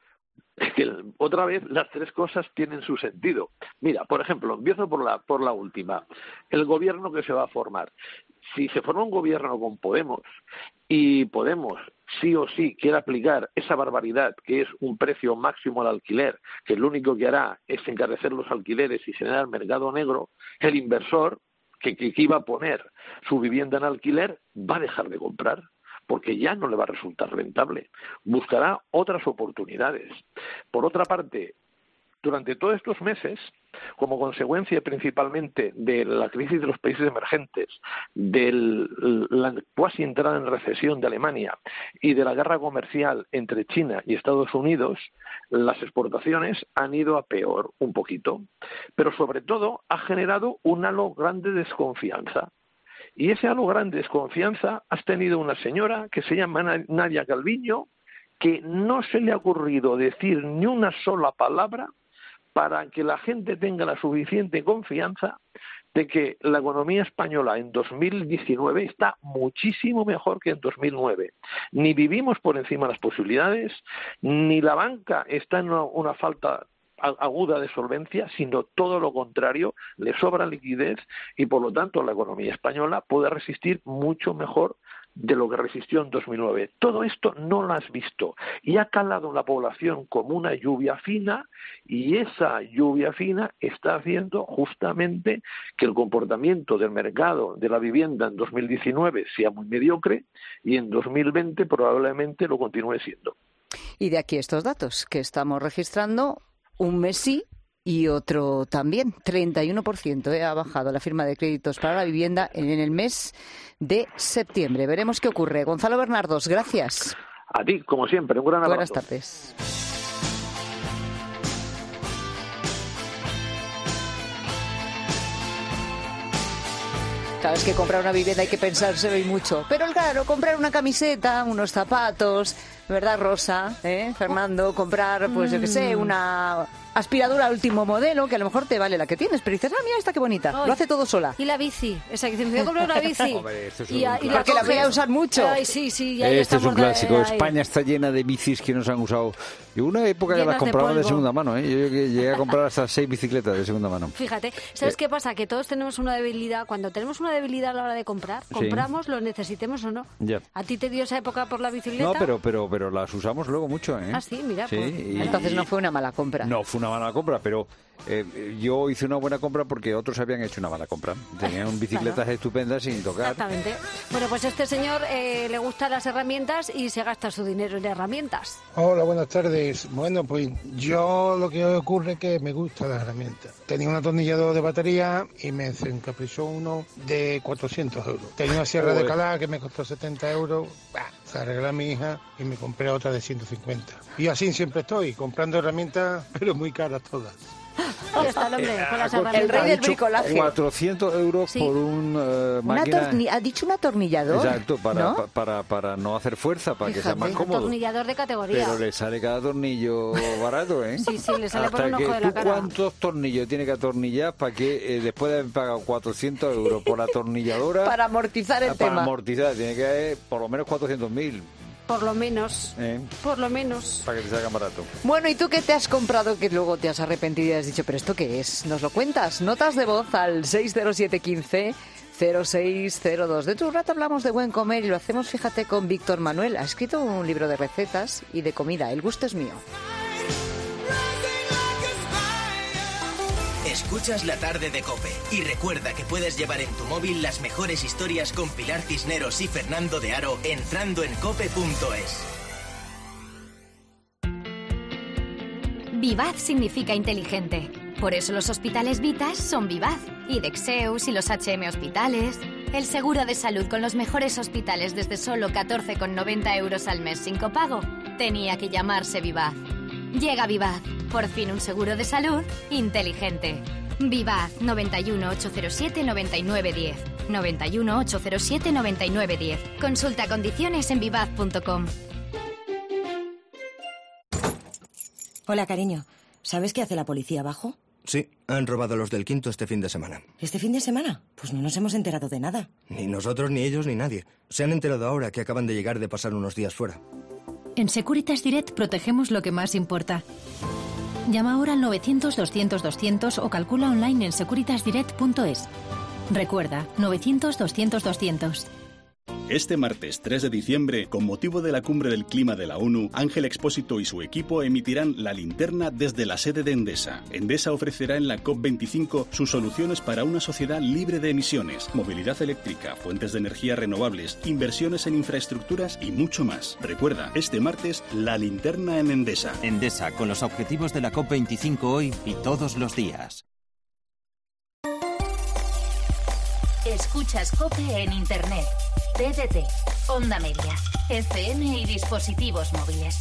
Es que otra vez las tres cosas tienen su sentido. Mira, por ejemplo, empiezo por la, por la última, el gobierno que se va a formar. Si se forma un gobierno con Podemos y Podemos sí o sí quiere aplicar esa barbaridad que es un precio máximo al alquiler, que lo único que hará es encarecer los alquileres y generar mercado negro, el inversor que, que, que iba a poner su vivienda en alquiler va a dejar de comprar, porque ya no le va a resultar rentable. Buscará otras oportunidades. Por otra parte, durante todos estos meses, como consecuencia principalmente de la crisis de los países emergentes, de la cuasi entrada en recesión de Alemania y de la guerra comercial entre China y Estados Unidos, las exportaciones han ido a peor un poquito, pero sobre todo ha generado un halo grande de desconfianza. Y ese halo grande de desconfianza has tenido una señora que se llama Nadia Calviño, que no se le ha ocurrido decir ni una sola palabra para que la gente tenga la suficiente confianza de que la economía española en dos mil diecinueve está muchísimo mejor que en dos mil nueve. Ni vivimos por encima de las posibilidades, ni la banca está en una, una falta aguda de solvencia, sino todo lo contrario, le sobra liquidez y por lo tanto la economía española puede resistir mucho mejor de lo que resistió en dos mil nueve. Todo esto no lo has visto y ha calado en la población como una lluvia fina, y esa lluvia fina está haciendo justamente que el comportamiento del mercado de la vivienda en dos mil diecinueve sea muy mediocre y en dos mil veinte probablemente lo continúe siendo. Y de aquí estos datos que estamos registrando, un mes sí y otro también. treinta y uno por ciento eh, ha bajado la firma de créditos para la vivienda en el mes de septiembre. Veremos qué ocurre. Gonzalo Bernardos, gracias. A ti, como siempre, un gran abrazo. Buenas tardes. Claro, es que comprar una vivienda hay que pensárselo y mucho. Pero claro, comprar una camiseta, unos zapatos, ¿verdad, Rosa? ¿Eh? Fernando, comprar, pues yo qué sé, una aspiradora último modelo, que a lo mejor te vale la que tienes, pero dices, ah, mira esta qué bonita, Ay, lo hace todo sola. Y la bici, esa que dice, me voy a comprar una bici. Hombre, esto es y, a, y Porque la voy a usar mucho. Ay, sí, sí, ya, ya este es un clásico. De, España está llena de bicis que no se han usado. Y una época que Llenas las de compraba de, polvo. segunda mano, ¿eh? Yo llegué a comprar hasta seis bicicletas de segunda mano. Fíjate, ¿sabes Eh, qué pasa? Que todos tenemos una debilidad. Cuando tenemos una debilidad a la hora de comprar, Sí. compramos, lo necesitemos o no. Ya. ¿A ti te dio esa época por la bicicleta? No, pero, pero, pero las usamos luego mucho, ¿eh? Ah, sí, mira, Sí, pues. y- Entonces no fue una mala compra. No fue una mala compra, pero eh, yo hice una buena compra porque otros habían hecho una mala compra. Tenían bicicletas Claro. estupendas sin tocar. Exactamente. Bueno, pues este señor eh, le gustan las herramientas y se gasta su dinero en herramientas. Hola, buenas tardes. Bueno, pues yo lo que ocurre es que me gusta la herramienta. Tenía un atornillador de batería y me se encaprichó uno de cuatrocientos euros. Tenía una sierra de Joder. calar que me costó setenta euros. Bah, se la regalé a mi hija y me compré otra de ciento cincuenta. Y así siempre estoy, comprando herramientas, pero muy caras todas. Ya está el hombre, con las ha herramientas. El rey ha del dicho bricolaje. cuatrocientos euros Sí. por un eh, Una máquina. torni- ¿Ha dicho un atornillador? Exacto, para, ¿no? pa- para, para no hacer fuerza, para que sea Fíjate. más cómodo. Atornillador de categoría. Pero le sale cada tornillo barato, ¿eh? Sí, sí, le sale por Hasta un ojo que de la tú cara. ¿Cuántos tornillos tiene que atornillar para que eh, después de haber pagado cuatrocientos euros por la atornilladora? Para amortizar el para tema. amortizar, tiene que haber por lo menos cuatrocientos mil, Por lo menos, ¿eh? por lo menos. Para que te salga barato. Bueno, ¿y tú qué te has comprado que luego te has arrepentido y has dicho, pero esto qué es? ¿Nos lo cuentas? Notas de voz al seis cero siete uno cinco cero seis cero dos. Dentro de un rato hablamos de buen comer y lo hacemos, fíjate, con Víctor Manuel. Ha escrito un libro de recetas y de comida. El gusto es mío. Escuchas la tarde de COPE y recuerda que puedes llevar en tu móvil las mejores historias con Pilar Cisneros y Fernando de Aro entrando en cope punto es. Vivaz significa inteligente. Por eso los hospitales Vitas son Vivaz. Y Dexeus y los H M Hospitales. El seguro de salud con los mejores hospitales desde solo catorce con noventa euros al mes sin copago. Tenía que llamarse Vivaz. Llega Vivaz. Por fin un seguro de salud inteligente. Vivaz noventa y uno, ochocientos siete, noventa y nueve diez. noventa y uno, ochocientos siete, noventa y nueve diez. Consulta condiciones en vivaz punto com. Hola, cariño. ¿Sabes qué hace la policía abajo? Sí, han robado los del quinto este fin de semana. ¿Este fin de semana? Pues no nos hemos enterado de nada. Ni nosotros, ni ellos, ni nadie. Se han enterado ahora que acaban de llegar de pasar unos días fuera. En Securitas Direct protegemos lo que más importa. Llama ahora al novecientos, doscientos, doscientos o calcula online en securitas direct punto es. Recuerda, novecientos, doscientos, doscientos. Este martes tres de diciembre, con motivo de la Cumbre del Clima de la ONU, Ángel Expósito y su equipo emitirán La Linterna desde la sede de Endesa. Endesa ofrecerá en la COP veinticinco sus soluciones para una sociedad libre de emisiones, movilidad eléctrica, fuentes de energía renovables, inversiones en infraestructuras y mucho más. Recuerda, este martes, La Linterna en Endesa. Endesa, con los objetivos de la COP veinticinco hoy y todos los días. Escuchas COPE en Internet, T D T, Onda Media, F M y dispositivos móviles.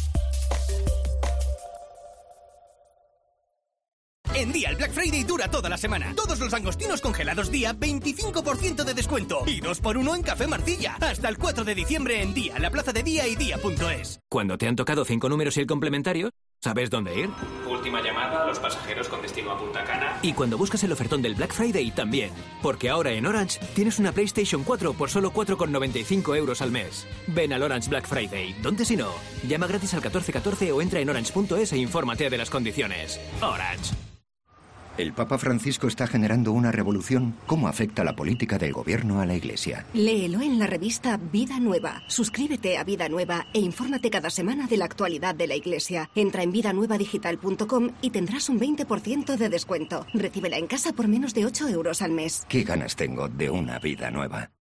En Día el Black Friday dura toda la semana. Todos los langostinos congelados Día, veinticinco por ciento de descuento. Y dos por uno en Café Martilla. Hasta el cuatro de diciembre en Día, la plaza de Día y Día punto es. Cuando te han tocado cinco números y el complementario, ¿sabes dónde ir? Última llamada a los pasajeros con destino a Punta Cana. Y cuando buscas el ofertón del Black Friday también. Porque ahora en Orange tienes una PlayStation cuatro por solo cuatro con noventa y cinco euros al mes. Ven al Orange Black Friday. ¿Dónde si no? Llama gratis al catorce catorce o entra en orange punto es e infórmate de las condiciones. Orange. El Papa Francisco está generando una revolución. ¿Cómo afecta la política del gobierno a la Iglesia? Léelo en la revista Vida Nueva. Suscríbete a Vida Nueva e infórmate cada semana de la actualidad de la Iglesia. Entra en vida nueva digital punto com y tendrás un veinte por ciento de descuento. Recíbela en casa por menos de ocho euros al mes. ¿Qué ganas tengo de una vida nueva?